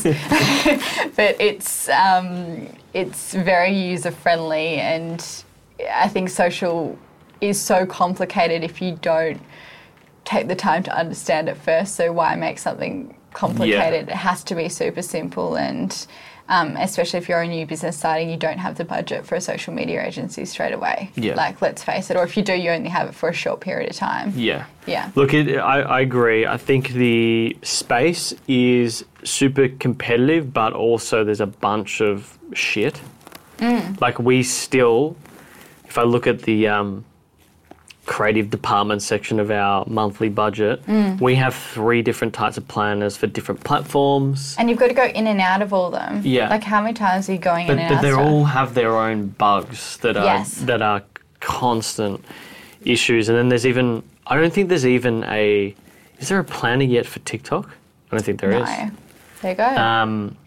But it's um, it's very user friendly, and I think social is so complicated if you don't take the time to understand it first. So why make something complicated? It has to be super simple, and um, especially if you're a new business starting, you don't have the budget for a social media agency straight away. Yeah. Like, let's face it, or if you do, you only have it for a short period of time. Yeah. Yeah. Look, it, I, I agree. I think the space is super competitive, but also there's a bunch of shit. Mm. Like we still, if I look at the um, creative department section of our monthly budget, Mm. we have three different types of planners for different platforms. And you've got to go in and out of all of them. Yeah. Like how many times are you going But, in and but out? they stuff? all have their own bugs that are Yes. that are constant issues. And then there's even, I don't think there's even a, is there a planner yet for TikTok? I don't think there is. No. There you go. Um,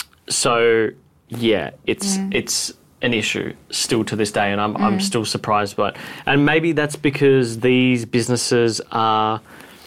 so yeah, it's Mm. it's an issue still to this day, and I'm Mm. I'm still surprised by it. And maybe that's because these businesses are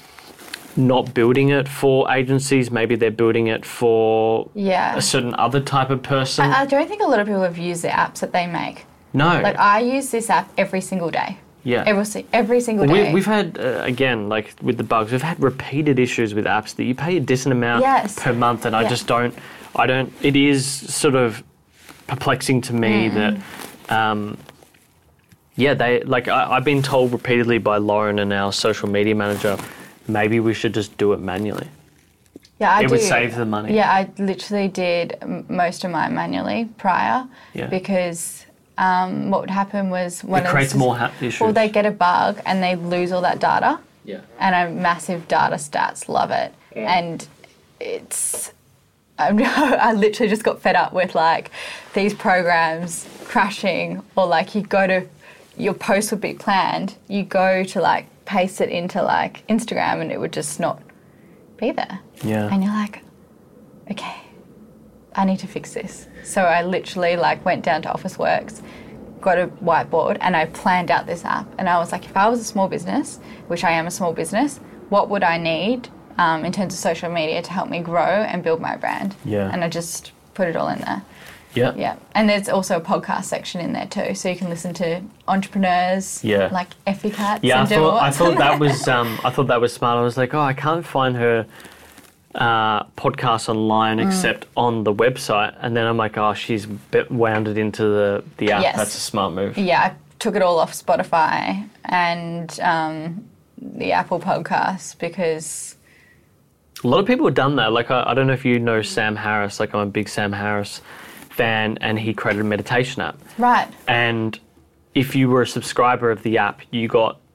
not building it for agencies. Maybe they're building it for yeah. a certain other type of person. I, I don't think a lot of people have used the apps that they make. no, Like I use this app every single day. yeah. Every, si- every single We, day. we've had, uh, again, like with the bugs, we've had repeated issues with apps that you pay a decent amount Yes. per month, and I Yeah. just don't, I don't, it is sort of perplexing to me Mm. that, um, yeah, they, like, I, I've been told repeatedly by Lauren and our social media manager, maybe we should just do it manually. yeah, I it do. would save the money. Yeah, I literally did m- most of mine manually prior Yeah. because um, what would happen was when It creates more ha- issues. Well, they get a bug and they lose all that data. Yeah. And a massive data stats love it. And it's, I'm, I literally just got fed up with like these programs crashing, or like you go to, your post would be planned, you go to like paste it into like Instagram and it would just not be there. Yeah. And you're like, okay, I need to fix this. So I literally like went down to Officeworks, got a whiteboard, and I planned out this app. And I was like, if I was a small business, which I am a small business, what would I need um, in terms of social media to help me grow and build my brand? Yeah. And I just put it all in there. Yeah. Yeah. And there's also a podcast section in there too, so you can listen to entrepreneurs, Yeah. like Effie Cats. Yeah, I and do thought I what's thought on that there. was um, I thought that was smart. I was like, oh, I can't find her uh, podcast online Mm. except on the website, and then I'm like, oh, she's bit wound it into the the app. Yes. That's a smart move. Yeah, I took it all off Spotify and um, the Apple Podcasts because A lot of people have done that. Like, I, I don't know if you know Sam Harris. Like, I'm a big Sam Harris fan, and he created a meditation app. right. And if you were a subscriber of the app, you got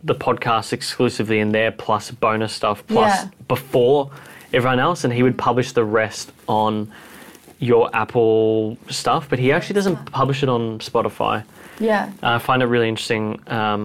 the podcast exclusively in there, plus bonus stuff, plus Yeah. before everyone else, and he would publish the rest on your Apple stuff, but he actually doesn't publish it on Spotify. Yeah. I find it really interesting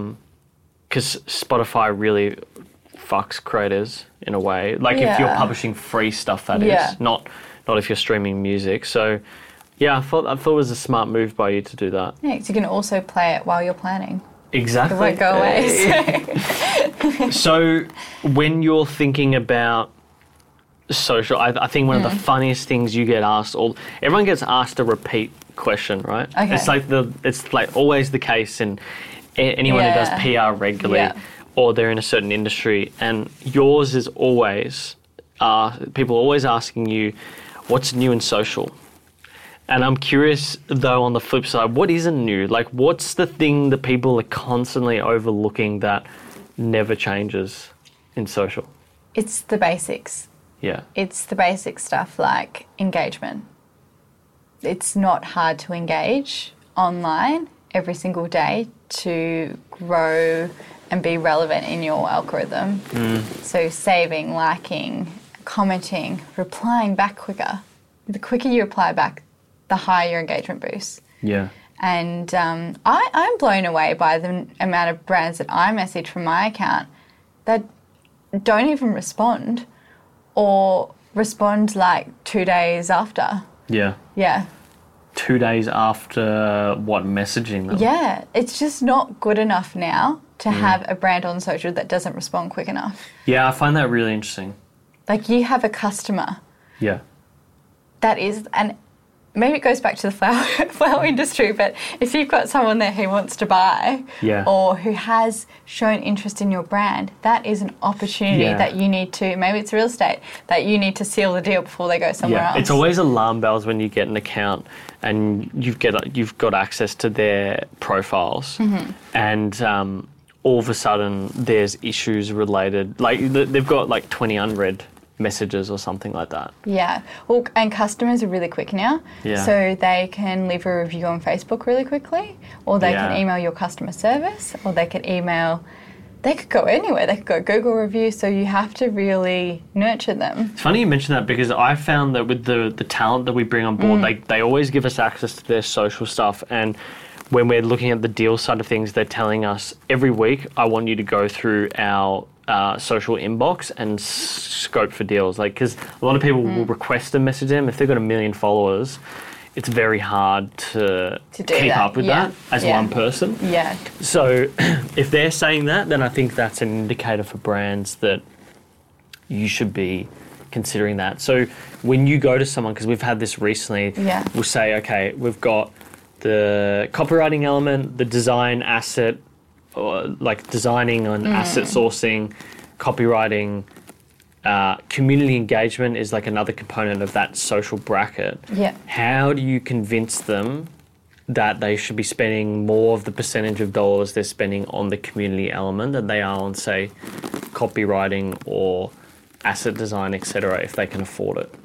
because Spotify really fucks creators in a way. Like if you're Yeah. publishing free stuff, that is, Yeah. not not if you're streaming music. So yeah, I thought I thought it was a smart move by you to do that. Yeah, 'cause you can also play it while you're planning. Exactly. It won't go away. So. So when you're thinking about social, I, I think one Mm. of the funniest things you get asked, all everyone gets asked a repeat question, right? Okay. It's like the it's like always the case in a- anyone who does Yeah. P R regularly, Yeah. or they're in a certain industry, and yours is always uh, people are always asking you, what's new in social? And I'm curious, though, on the flip side, what isn't new? Like, what's the thing that people are constantly overlooking that never changes in social? It's the basics. Yeah. It's the basic stuff like engagement. It's not hard to engage online every single day to grow and be relevant in your algorithm. So saving, liking, commenting, replying back quicker. The quicker you reply back, the higher your engagement boosts. Yeah. And um, I, I'm blown away by the amount of brands that I message from my account that don't even respond or respond like two days after. Yeah. Yeah. Two days after what, messaging them? Yeah. It's just not good enough now to have a brand on social that doesn't respond quick enough. Yeah, I find that really interesting. Like you have a customer Yeah. that is, and maybe it goes back to the flower, flower industry, but if you've got someone there who wants to buy Yeah. or who has shown interest in your brand, that is an opportunity Yeah. that you need to, maybe it's real estate, that you need to seal the deal before they go somewhere Yeah, else. it's always alarm bells when you get an account and you've get you've got access to their profiles, Mm-hmm. and um, all of a sudden there's issues related. Like th- they've got like twenty unread messages or something like that. Yeah. Well, and customers are really quick now. Yeah. So they can leave a review on Facebook really quickly, or they Yeah. can email your customer service, or they can email, they could go anywhere. They could go Google review. So you have to really nurture them. It's funny you mention that because I found that with the, the talent that we bring on board, they, they always give us access to their social stuff. And when we're looking at the deal side of things, they're telling us every week, I want you to go through our uh, social inbox and s- scope for deals. Like, because a lot of people will request a message them. If they've got a million followers, it's very hard to, To do keep that, up with yeah, that as yeah. one person. Yeah. So if they're saying that, then I think that's an indicator for brands that you should be considering that. So when you go to someone, because we've had this recently, Yeah. we'll say, okay, we've got the copywriting element, the design asset, or like designing and Mm. asset sourcing, copywriting, uh, community engagement is like another component of that social bracket. Yeah. How do you convince them that they should be spending more of the percentage of dollars they're spending on the community element than they are on, say, copywriting or asset design, et cetera, if they can afford it?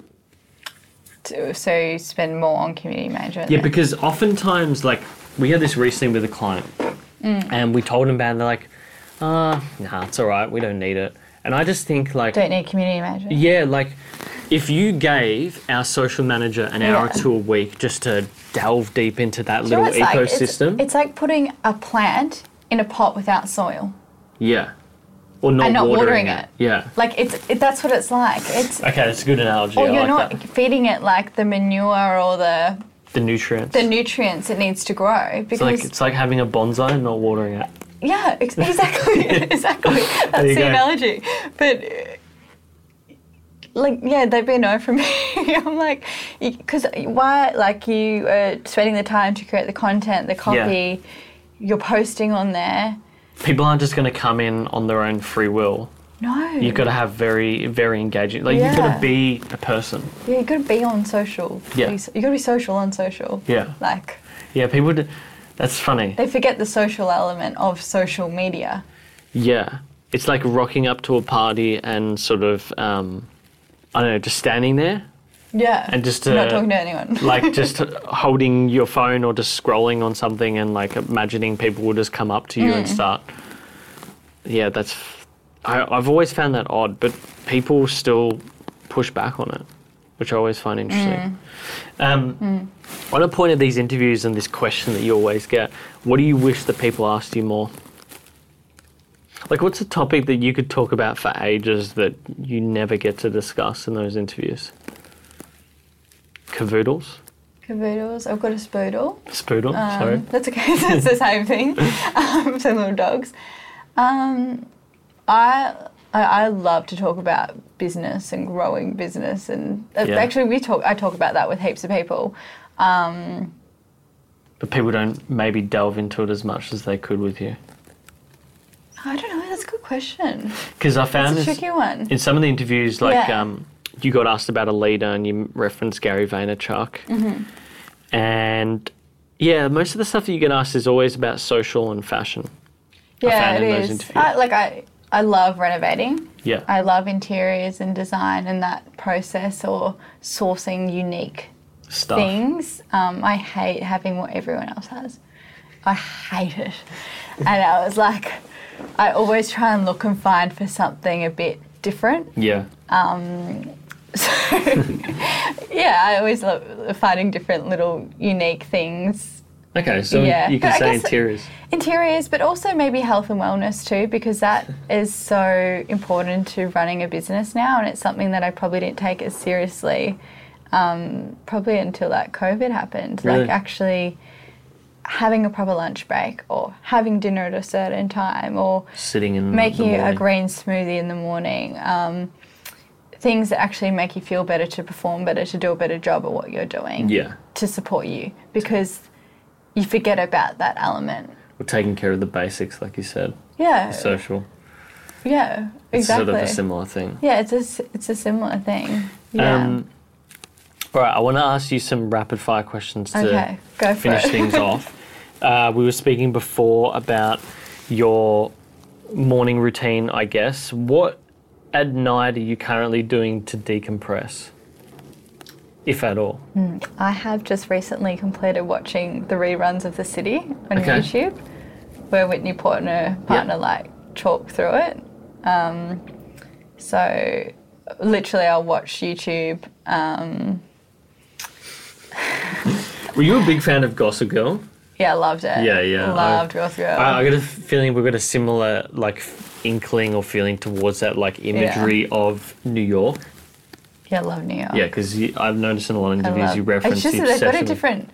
To, so you spend more on community management. Yeah, then. because oftentimes, like, we had this recently with a client, and we told them about it, and they're like, ah, nah, it's all right, we don't need it. And I just think, like, Don't need community management. yeah, like, if you gave our social manager an hour or Yeah. two a week just to delve deep into that Do you know little what it's like? ecosystem, It's, it's like putting a plant in a pot without soil. yeah, or not, And not watering, watering it. it. Yeah. Like it's it, that's what it's like. It's Okay, that's a good analogy. or I you're like not that. feeding it like the manure or the The nutrients. the nutrients it needs to grow it's because like it's like having a bonsai and not watering it. yeah, ex- exactly, exactly. That's you the go. analogy. But uh, like, yeah, they'd be a no from me. I'm like, because why? Like, you are spending the time to create the content, the copy, you're posting on there. People aren't just going to come in on their own free will. No, You've got to have very, very engaging. Like you've got Yeah. to be a person. yeah, you got to be on social. Yeah. You got to be social on social. Yeah. Like, Yeah, people. Do, that's funny. they forget the social element of social media. Yeah, it's like rocking up to a party and sort of, um, I don't know, just standing there, Yeah. And just, not uh, talking to anyone. like just holding your phone or just scrolling on something, and like imagining people will just come up to you and start yeah, that's. I, I've always found that odd, but people still push back on it, which I always find interesting. Mm. Um, mm. On a point of these interviews and this question that you always get, what do you wish that people asked you more? Like, what's a topic that you could talk about for ages that you never get to discuss in those interviews? Cavoodles? Cavoodles. I've got a spoodle. Spoodle, um, sorry. That's okay. It's the same thing. Um, some little dogs. Um, I, I I love to talk about business and growing business, and uh, Yeah. actually we talk. I talk about that with heaps of people. Um, But people don't maybe delve into it as much as they could with you. I don't know. That's a good question. Because I found It's a this tricky one. in some of the interviews, like Yeah. um, you got asked about a leader and you referenced Gary Vaynerchuk. Mm-hmm. And yeah, most of the stuff that you get asked is always about social and fashion. I Yeah, found it in those is. interviews. I, like I, I love renovating. Yeah. I love interiors and design and that process, or sourcing unique Stuff. things. Um, I hate having what everyone else has. I hate it. And I was like, I always try and look and find for something a bit different. Yeah. So, yeah, I always love finding different little unique things. Okay, so Yeah. you can But I say guess- interiors. Interiors, but also maybe health and wellness too, because that is so important to running a business now, and it's something that I probably didn't take as seriously um, probably until that COVID happened. Really? Like actually having a proper lunch break, or having dinner at a certain time, or Sitting in making the a morning. green smoothie in the morning. Um, things that actually make you feel better, to perform better, to do a better job at what you're doing. Yeah. To support you, because you forget about that element. We're taking care of the basics, like you said. Yeah. Social. Yeah, It's exactly. sort of a similar thing. Yeah, it's a, s- it's a similar thing. Yeah. Um, all right, I want to ask you some rapid fire questions to okay, go for finish it. things off. Uh, we were speaking before about your morning routine, I guess. What at night are you currently doing to decompress, if at all? I have just recently completed watching the reruns of The City on Okay. YouTube, where Whitney Port and her partner like talk through it. Um, so literally, I'll watch YouTube. Um, Were you a big fan of Gossip Girl? yeah, I loved it. Yeah, yeah. Loved Gossip Girl. I, I got a feeling we've got a similar like inkling or feeling towards that like imagery of New York. yeah, I love New York. Yeah, because I've noticed in a lot of I interviews love- you reference It's just the that they've got a obsession with- different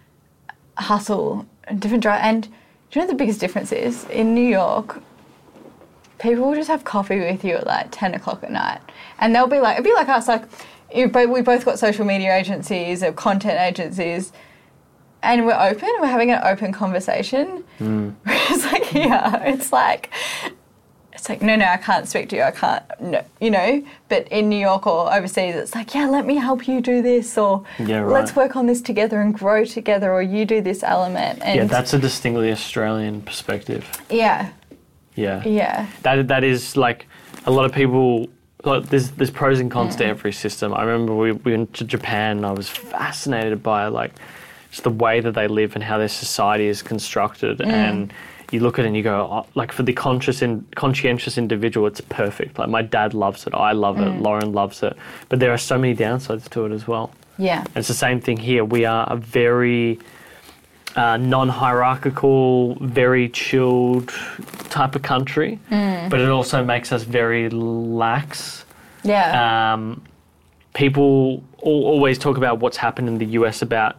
hustle, a different drive. And do you know what the biggest difference is? In New York, people will just have coffee with you at like ten o'clock at night. And they'll be like, it'd be like us, like, you bo- we both got social media agencies or content agencies, and we're open, we're having an open conversation. Mm. Whereas like, yeah, it's like, it's like, no, no, I can't speak to you, I can't, no, you know. But in New York or overseas, it's like, yeah, let me help you do this, or Yeah, right. let's work on this together and grow together, or you do this element. And Yeah, that's a distinctly Australian perspective. yeah, Yeah. yeah, That that is like a lot of people. Like, there's there's pros and cons to every system. I remember we, we went to Japan and I was fascinated by like just the way that they live and how their society is constructed. And you look at it and you go, oh, like for the conscious and conscientious individual, it's perfect. Like my dad loves it, I love it, Lauren loves it. But there are so many downsides to it as well. yeah, And it's the same thing here. We are a very uh, non-hierarchical, very chilled type of country, but it also makes us very lax. yeah, Um, people al- always talk about what's happened in the U S about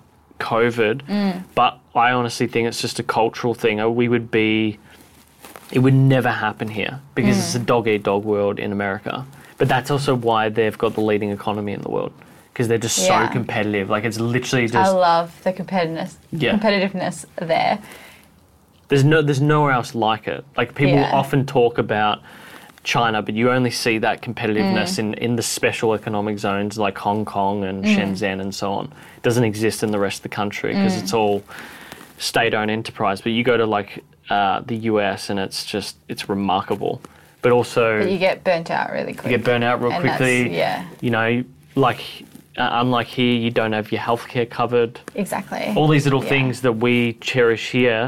COVID, but I honestly think it's just a cultural thing. Uh, We would be, it would never happen here because it's a dog-eat-dog world in America. But that's also why they've got the leading economy in the world, because they're just Yeah. so competitive. Like it's literally I just love the competitiveness, Yeah. competitiveness there. there's no there's nowhere else like it. Like people Yeah. often talk about China, but you only see that competitiveness in, in the special economic zones like Hong Kong and Shenzhen and so on. It doesn't exist in the rest of the country because it's all state-owned enterprise. But you go to like uh, the U S and it's just it's remarkable. But also But you get burnt out really quick. you get burnt out real And that's- quickly. yeah. You know, like uh, unlike here, you don't have your healthcare covered. Exactly. All these little Yeah. things that we cherish here,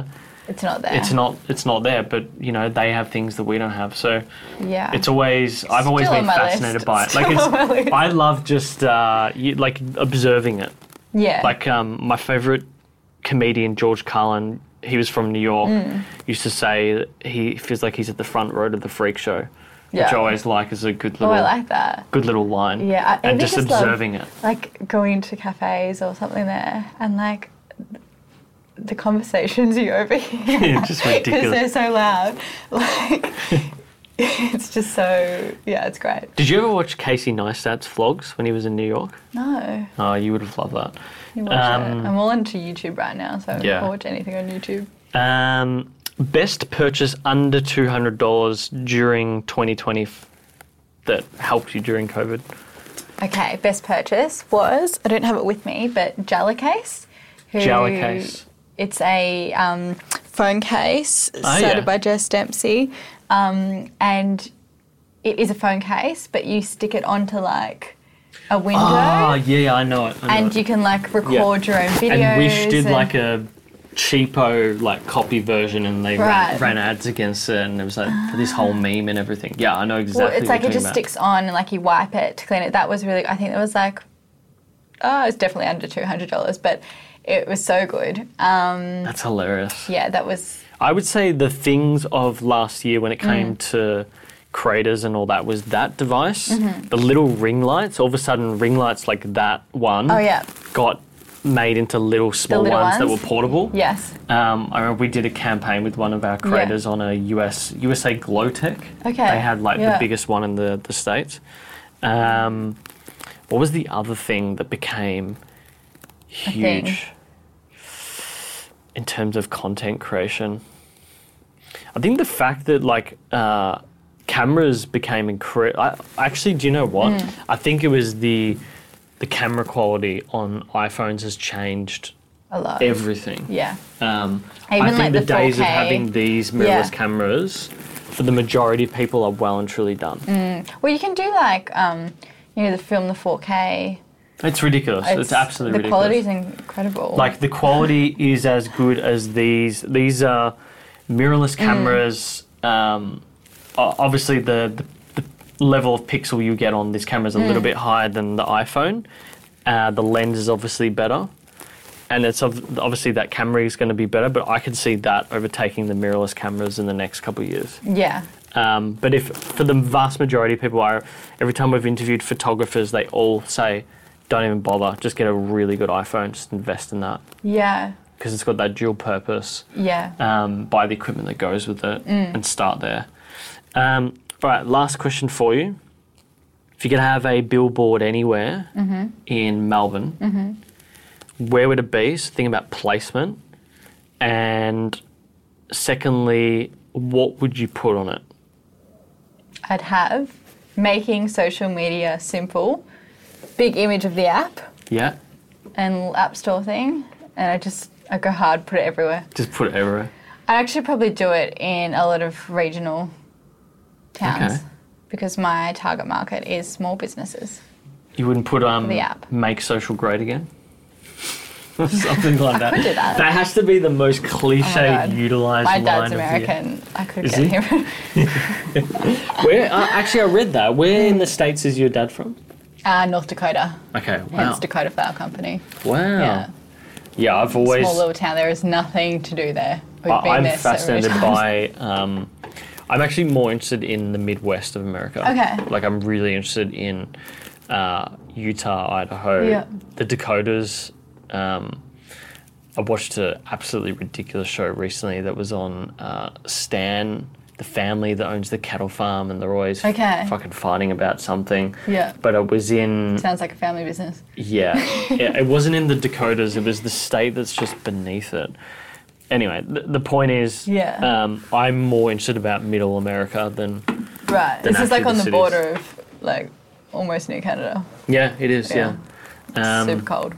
It's not there. it's not it's not there. But you know, they have things that we don't have. So Yeah. it's always I've always Still been on my fascinated list. by it. Like Still on my it's list. I love just uh, you, like observing it. yeah. Like um, my favorite comedian George Carlin, he was from New York. Mm. Used to say that he feels like he's at the front row of the freak show, which Yeah. I always like as a good oh, little I like that. good little line. Yeah, I- I and think just it's love- observing it. Like going to cafes or something there and like the conversations you overhear. It's just Because ridiculous. they're so loud. Like, it's just so, yeah, it's great. Did you ever watch Casey Neistat's vlogs when he was in New York? No, Oh, you would have loved that. you watch Um, it. I'm all into YouTube right now, so Yeah. I'll watch anything on YouTube. Um, best purchase under two hundred dollars during twenty twenty f- that helped you during COVID? Okay, best purchase was, I don't have it with me, but Jella Case. who- Jella Case. It's a um, phone case Oh, started yeah. by Jess Dempsey. Um, and it is a phone case, but you stick it onto like a window. Oh, yeah, I know it. I know and it. you can like record your own videos. And Wish did and- like a cheapo like copy version, and they Right. ran, ran ads against it, and it was like this whole meme and everything. Yeah, I know exactly. Well, it's what like you're it just talking sticks on and like you wipe it to clean it. That was really, I think it was like, oh, it's definitely under two hundred dollars, but it was so good. Um, about. That's hilarious. yeah, that was, I would say the things of last year when it came Mm. to creators and all that was that device, Mm-hmm. the little ring lights. All of a sudden, ring lights like that one oh yeah, got made into little small little ones, that ones? were portable. yes. Um, I remember we did a campaign with one of our creators on a U S U S A Glowtech. Okay, They had like yeah. the biggest one in the, the States. Um, what was the other thing that became thing. huge in terms of content creation? I think the fact that like uh, cameras became incredible. Actually, do you know what? Mm. I think it was the the camera quality on iPhones has changed A lot. everything. yeah. Um, Even I think like the, the days of four K. having these mirrorless Yeah. cameras for the majority of people are well and truly done. Well, you can do like, um, you know, the film, the four K. It's ridiculous. It's, absolutely the ridiculous. quality is incredible. Like the quality is as good as these. These are mirrorless cameras. Um, o- obviously, the, the the level of pixel you get on this camera is a little bit higher than the iPhone. Uh, the lens is obviously better, and it's ob- obviously that camera is going to be better. But I could see that overtaking the mirrorless cameras in the next couple of years. yeah. Um, but if for the vast majority of people, I, every time we've interviewed photographers, they all say, "Don't even bother. Just get a really good iPhone. Just invest in that Yeah. because it's got that dual purpose. Yeah. Um, buy the equipment that goes with it and start there." Um, all right, last question for you. If you could have a billboard anywhere in Melbourne, where would it be? So think about placement, and secondly, what would you put on it? I'd have making social media simple, big image of the app Yeah, and app store thing, and I just I go hard, put it everywhere. just put it everywhere. I'd actually probably do it in a lot of regional towns Okay. because my target market is small businesses. You wouldn't put um The app. make social great again? Something like that. could do that. That has to be the most God. cliche utilized My line dad's of the- American. I could Is get he? him. Where uh, actually I read that. Where in the States is your dad from? uh, North Dakota, Okay, wow. hence Dakota Flower Company. Wow. Yeah. Yeah, I've always Small little town. There is nothing to do there. We've I, been I'm there so many fascinated times. by um I'm actually more interested in the Midwest of America. Okay. Like I'm really interested in uh, Utah, Idaho, Yeah. the Dakotas. Um, I watched an absolutely ridiculous show recently that was on uh, Stan, the family that owns the cattle farm, and they're always Okay. fucking fighting about something. Yeah. But it was in Sounds like a family business. yeah, yeah, it wasn't in the Dakotas. It was the state that's just beneath it. Anyway, the, the point is, Yeah. um, I'm more interested about Middle America than Right. Than This is like actually on the the cities. border of like almost New Canada. yeah, it is. Yeah, Yeah. Super Um, cold.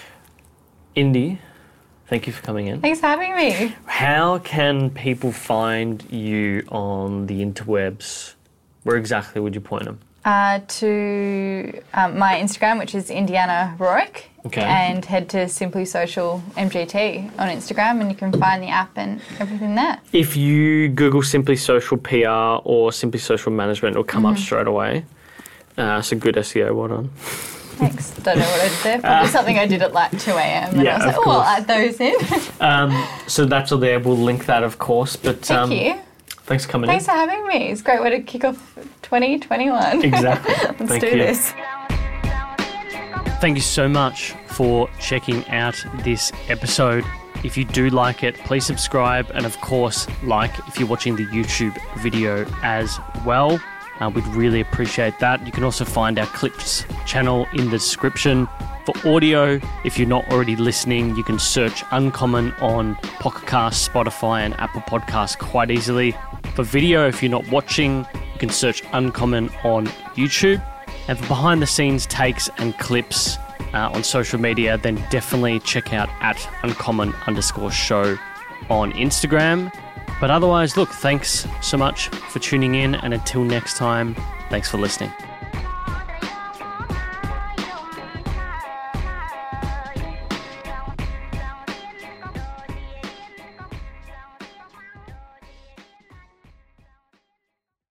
Indy, thank you for coming in. Thanks for having me. How can people find you on the interwebs? Where exactly would you point them? Uh, to um, my Instagram, which is Indiana Rourke. Okay. And head to Simply Social M G T on Instagram, and you can find the app and everything there. If you Google Simply Social P R or Simply Social Management, it'll come mm-hmm. up straight away. Uh, so good S E O, well done. Thanks. Don't know what I did there. Probably uh, something I did at like two a.m. and yeah, I was like, oh, I'll add those in. um, so that's all there. We'll link that, of course. But Thank um, you. Thanks for coming Thanks in. for having me. It's a great way to kick off twenty twenty-one. Exactly. Let's Thank do you. this. Thank you so much for checking out this episode. If you do like it, please subscribe, and of course, like if you're watching the YouTube video as well. Uh, we'd really appreciate that. You can also find our Clips channel in the description. For audio, if you're not already listening, you can search Uncommon on Pocket Cast, Spotify, and Apple Podcasts quite easily. For video, if you're not watching, you can search Uncommon on YouTube. And for behind the scenes takes and clips uh, on social media, then definitely check out at uncommon underscore show on Instagram. But otherwise, look, thanks so much for tuning in, and until next time, thanks for listening.